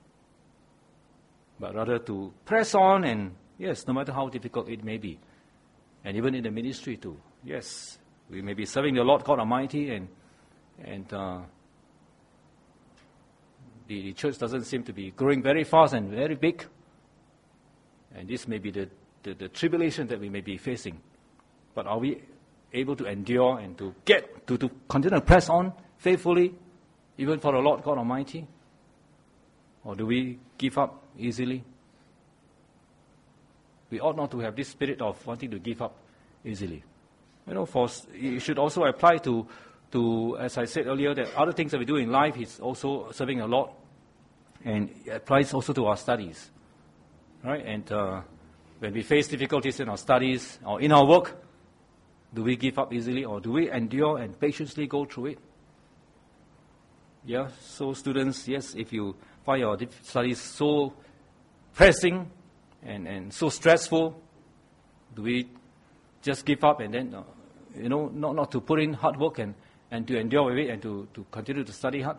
But rather to press on and, yes, no matter how difficult it may be. And even in the ministry too. Yes, we may be serving the Lord God Almighty and the church doesn't seem to be growing very fast and very big. And this may be the tribulation that we may be facing. But are we able to endure and to continue to press on faithfully, even for the Lord God Almighty? Or do we give up easily? We ought not to have this spirit of wanting to give up easily. You know, it should also apply to, as I said earlier, that other things that we do in life is also serving the Lord, and it applies also to our studies, right? And when we face difficulties in our studies or in our work, do we give up easily, or do we endure and patiently go through it? Yeah, so students, yes, if you find your studies so pressing and so stressful, do we just give up and then, not to put in hard work and to endure with it and to continue to study hard?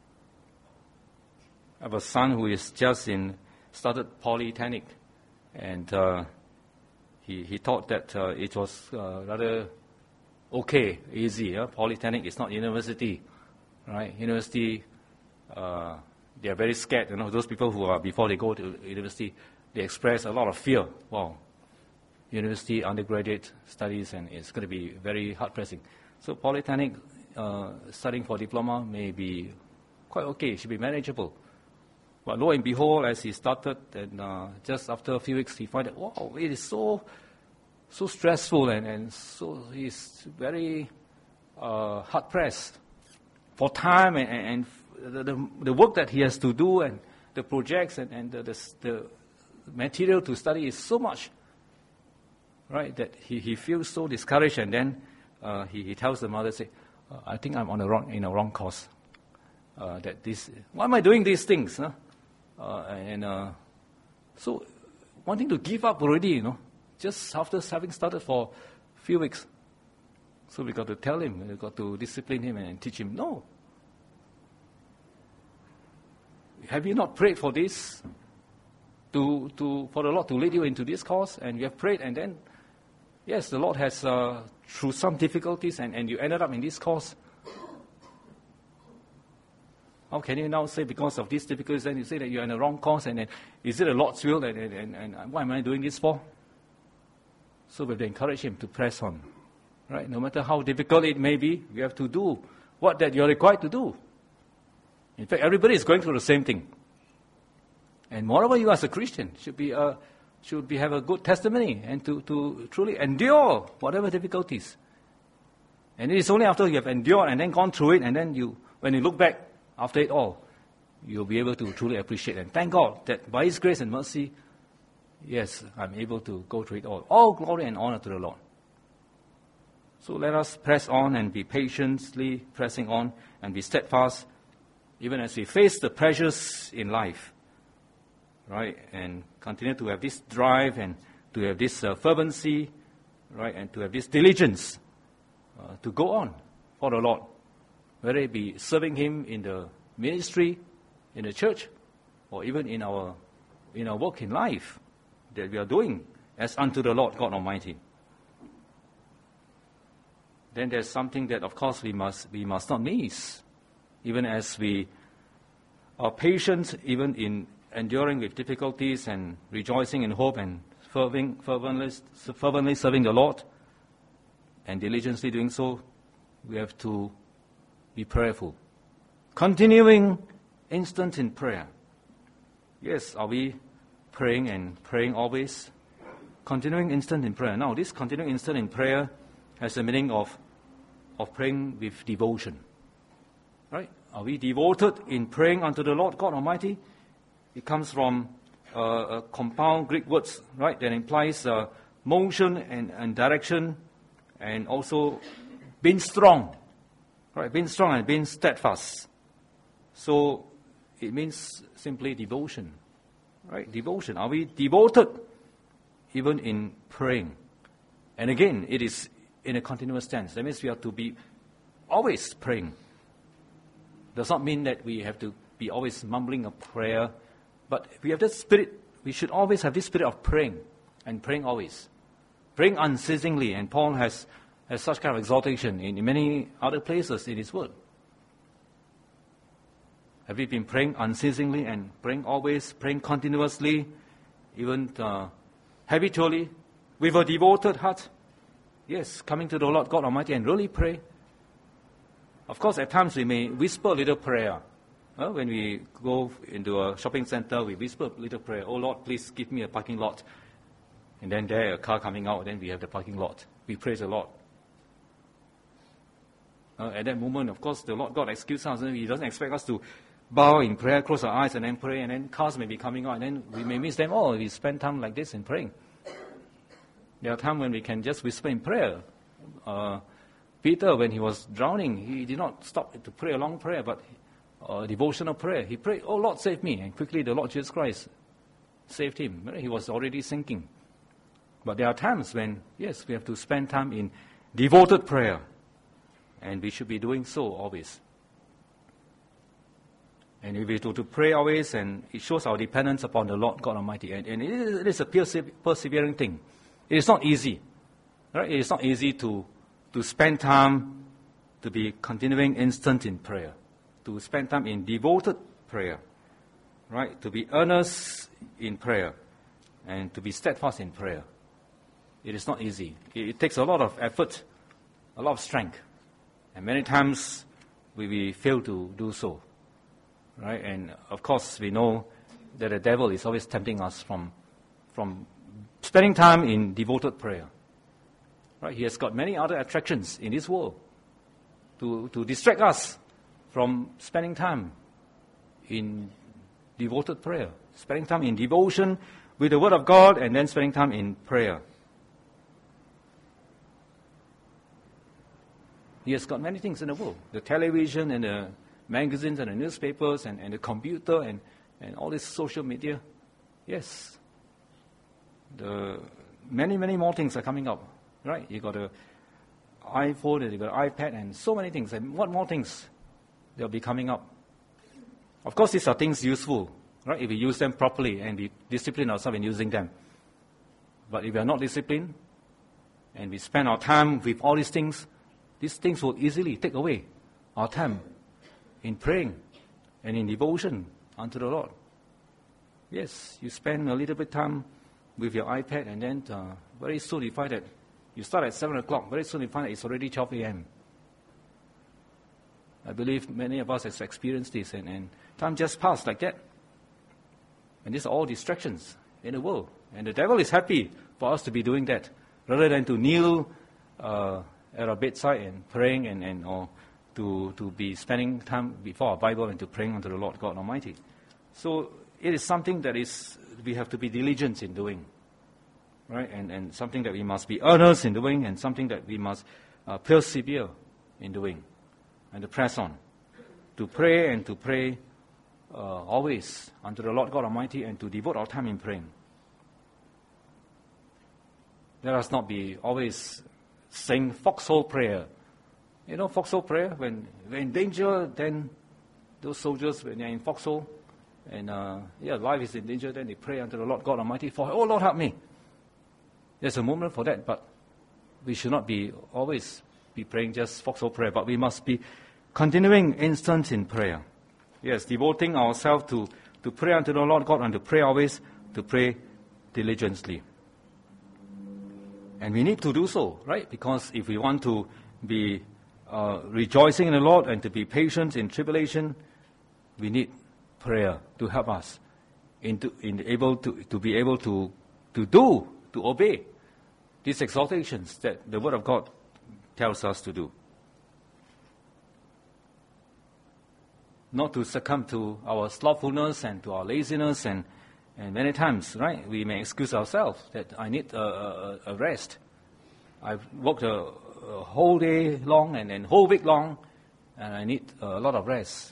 I have a son who is just started Polytechnic, and he thought that it was rather okay, easy. Polytechnic is not university, right? University, they are very scared. Those people who are, before they go to university, they express a lot of fear. Wow, university undergraduate studies, and it's going to be very hard pressing. So Polytechnic, studying for diploma may be quite okay, it should be manageable. But lo and behold, as he started, and just after a few weeks, he found that, wow, it is so stressful, and so he's very hard-pressed for time and the work that he has to do, and the projects and the material to study is so much, right, that he feels so discouraged, and then he tells the mother, say, I think I'm in a wrong course. Why am I doing these things? So wanting to give up already, just after having started for a few weeks. So we got to tell him, we got to discipline him and teach him, no. Have you not prayed for this? For the Lord to lead you into this course? And you have prayed, and then, yes, the Lord has, through some difficulties, and you ended up in this course. How can you now say because of these difficulties, then you say that you're in the wrong course, and then is it the Lord's will, and what am I doing this for? So we have to encourage him to press on, right? No matter how difficult it may be, you have to do what that you're required to do. In fact, everybody is going through the same thing. And moreover, you as a Christian should have a good testimony and to truly endure whatever difficulties. And it is only after you have endured and then gone through it, and then when you look back after it all, you'll be able to truly appreciate and thank God that by His grace and mercy, yes, I'm able to go through it all. All glory and honor to the Lord. So let us press on and be patiently pressing on and be steadfast, even as we face the pressures in life, right? And continue to have this drive and to have this fervency, right? And to have this diligence to go on for the Lord, whether it be serving Him in the ministry, in the church, or even in our work in life that we are doing as unto the Lord God Almighty. Then there's something that, of course, we must not miss, even as we are patient, even in enduring with difficulties and rejoicing in hope and fervently serving the Lord and diligently doing so. We have to be prayerful, continuing instant in prayer. Yes, are we praying and praying always? Continuing instant in prayer. Now, this continuing instant in prayer has the meaning of praying with devotion. Right? Are we devoted in praying unto the Lord God Almighty? It comes from a compound Greek words, right, that implies motion and direction, and also being strong. Right, being strong and being steadfast. So it means simply devotion. Right, devotion. Are we devoted even in praying? And again, it is in a continuous tense. That means we have to be always praying. Does not mean that we have to be always mumbling a prayer, but we have this spirit. We should always have this spirit of praying, and praying always, praying unceasingly. And Paul has such kind of exhortation in many other places in his word. Have we been praying unceasingly and praying always, praying continuously, even habitually, with a devoted heart? Yes, coming to the Lord God Almighty and really pray. Of course, at times we may whisper a little prayer. When we go into a shopping center, we whisper a little prayer. Oh Lord, please give me a parking lot. And then there a car coming out, then we have the parking lot. We praise the Lord. At that moment, of course, the Lord God excuses us. He doesn't expect us to bow in prayer, close our eyes, and then pray, and then cars may be coming out, and then we may miss them. Oh, we spend time like this in praying. There are times when we can just whisper in prayer. Peter, when he was drowning, he did not stop to pray a long prayer, but devotional prayer. He prayed, "Oh Lord, save me." And quickly the Lord Jesus Christ saved him. Right? He was already sinking. But there are times when, yes, we have to spend time in devoted prayer. And we should be doing so always. And if we do to pray always, and it shows our dependence upon the Lord God Almighty. And it is a persevering thing. It is not easy. Right? It is not easy to spend time to be continuing instant in prayer. To spend time in devoted prayer. Right? To be earnest in prayer. And to be steadfast in prayer. It is not easy. It takes a lot of effort, a lot of strength. And many times we fail to do so. Right? And of course we know that the devil is always tempting us from spending time in devoted prayer. Right? He has got many other attractions in this world to distract us from spending time in devoted prayer. Spending time in devotion with the Word of God and then spending time in prayer. He has got many things in the world. The television and the magazines and the newspapers and the computer and all this social media. Yes. Many more things are coming up. Right? You got the iPhone and you got the iPad and so many things. And what more things they'll be coming up? Of course, these are things useful. Right? If we use them properly and we discipline ourselves in using them. But if we are not disciplined and we spend our time with all these things will easily take away our time in praying and in devotion unto the Lord. Yes, you spend a little bit time with your iPad and then very soon you find that you start at 7 o'clock, very soon you find that it's already 12 a.m. I believe many of us have experienced this and time just passed like that. And these are all distractions in the world. And the devil is happy for us to be doing that rather than to kneel at our bedside and praying or to be spending time before our Bible and to praying unto the Lord God Almighty. So it is something that we have to be diligent in doing. Right? And something that we must be earnest in doing and something that we must persevere in doing. And to press on. To pray and to pray always unto the Lord God Almighty and to devote our time in praying. Let us not be always saying foxhole prayer. You know, foxhole prayer, when we're in danger, then those soldiers, when they're in foxhole, and life is in danger, then they pray unto the Lord God Almighty for, "Oh Lord, help me." There's a moment for that, but we should not be always be praying just foxhole prayer, but we must be continuing instant in prayer. Yes, devoting ourselves to pray unto the Lord God and to pray always, to pray diligently. And we need to do so, right? Because if we want to be rejoicing in the Lord and to be patient in tribulation, we need prayer to help us to be able to obey these exhortations that the Word of God tells us to do. Not to succumb to our slothfulness and to our laziness and many times, right, we may excuse ourselves that I need a rest. I've worked a whole day long and whole week long, and I need a lot of rest.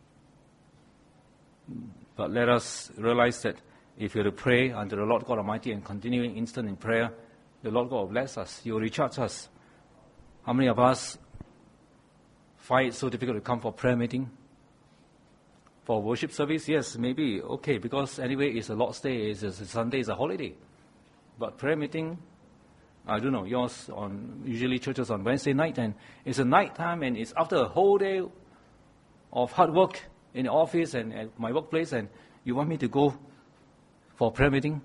But let us realize that if we are to pray unto the Lord God Almighty and continuing instant in prayer, the Lord God will bless us. He will recharge us. How many of us find it so difficult to come for prayer meeting? For worship service, yes, maybe, okay, because anyway it's a Lord's Day, Sunday is a holiday. But prayer meeting, I don't know, yours usually churches on Wednesday night, and it's a night time, and it's after a whole day of hard work in the office and at my workplace, and you want me to go for prayer meeting?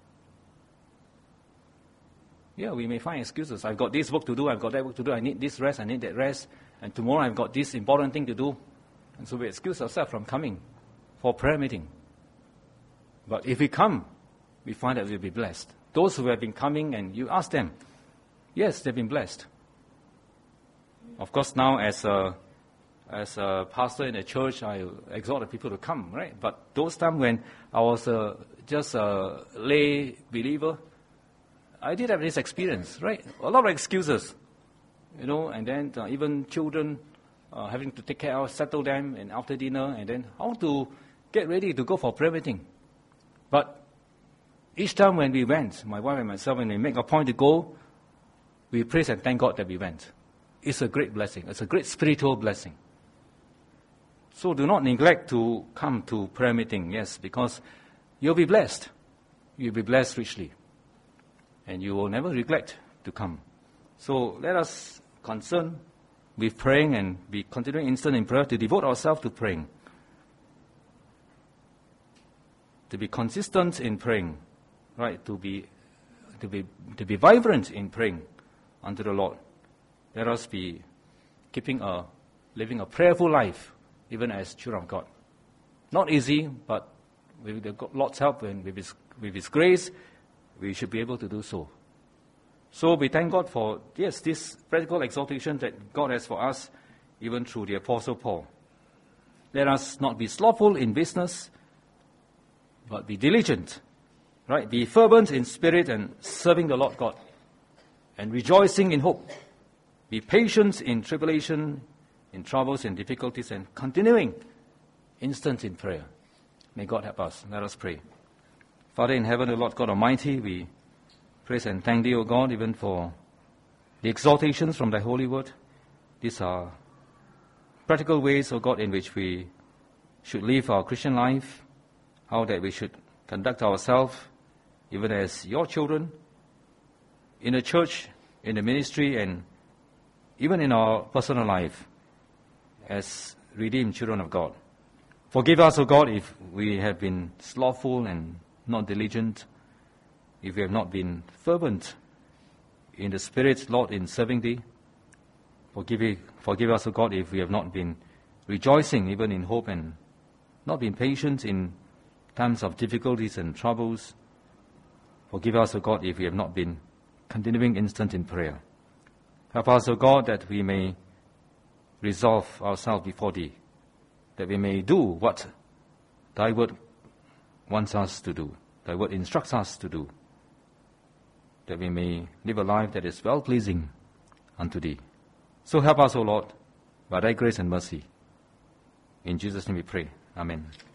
Yeah, we may find excuses. I've got this work to do, I've got that work to do, I need this rest, I need that rest, and tomorrow I've got this important thing to do. And so we excuse ourselves from coming for prayer meeting. But if we come, we find that we'll be blessed. Those who have been coming and you ask them, yes, they've been blessed. Of course, now as a pastor in a church, I exhort the people to come, right? But those times when I was just a lay believer, I did have this experience, right? A lot of excuses, and then even children having to take care of, settle them, and after dinner, and then I want to get ready to go for prayer meeting. But each time when we went, my wife and myself, when we make a point to go, we praise and thank God that we went. It's a great blessing. It's a great spiritual blessing. So do not neglect to come to prayer meeting, yes, because you'll be blessed. You'll be blessed richly. And you will never regret to come. So let us concern with praying and be continuing instant in prayer, to devote ourselves to praying. To be consistent in praying, right? To be vibrant in praying unto the Lord. Let us be living a prayerful life, even as children of God. Not easy, but with the Lord's help and with His grace, we should be able to do so. So we thank God for, yes, this practical exhortation that God has for us, even through the Apostle Paul. Let us not be slothful in business, but be diligent, right? Be fervent in spirit and serving the Lord God, and rejoicing in hope. Be patient in tribulation, in troubles and difficulties, and continuing instant in prayer. May God help us. Let us pray. Father in heaven, the Lord God Almighty, we praise and thank Thee, O God, even for the exhortations from Thy holy word. These are practical ways, O God, in which we should live our Christian life, how that we should conduct ourselves, even as Your children, in the church, in the ministry, and even in our personal life, as redeemed children of God. Forgive us, O God, if we have been slothful and not diligent, if we have not been fervent in the Spirit, Lord, in serving Thee. Forgive us, O God, if we have not been rejoicing even in hope, and not been patient in times of difficulties and troubles. Forgive us, O God, if we have not been continuing instant in prayer. Help us, O God, that we may resolve ourselves before Thee, that we may do what Thy word wants us to do, Thy word instructs us to do, that we may live a life that is well-pleasing unto Thee. So help us, O Lord, by Thy grace and mercy. In Jesus' name we pray. Amen.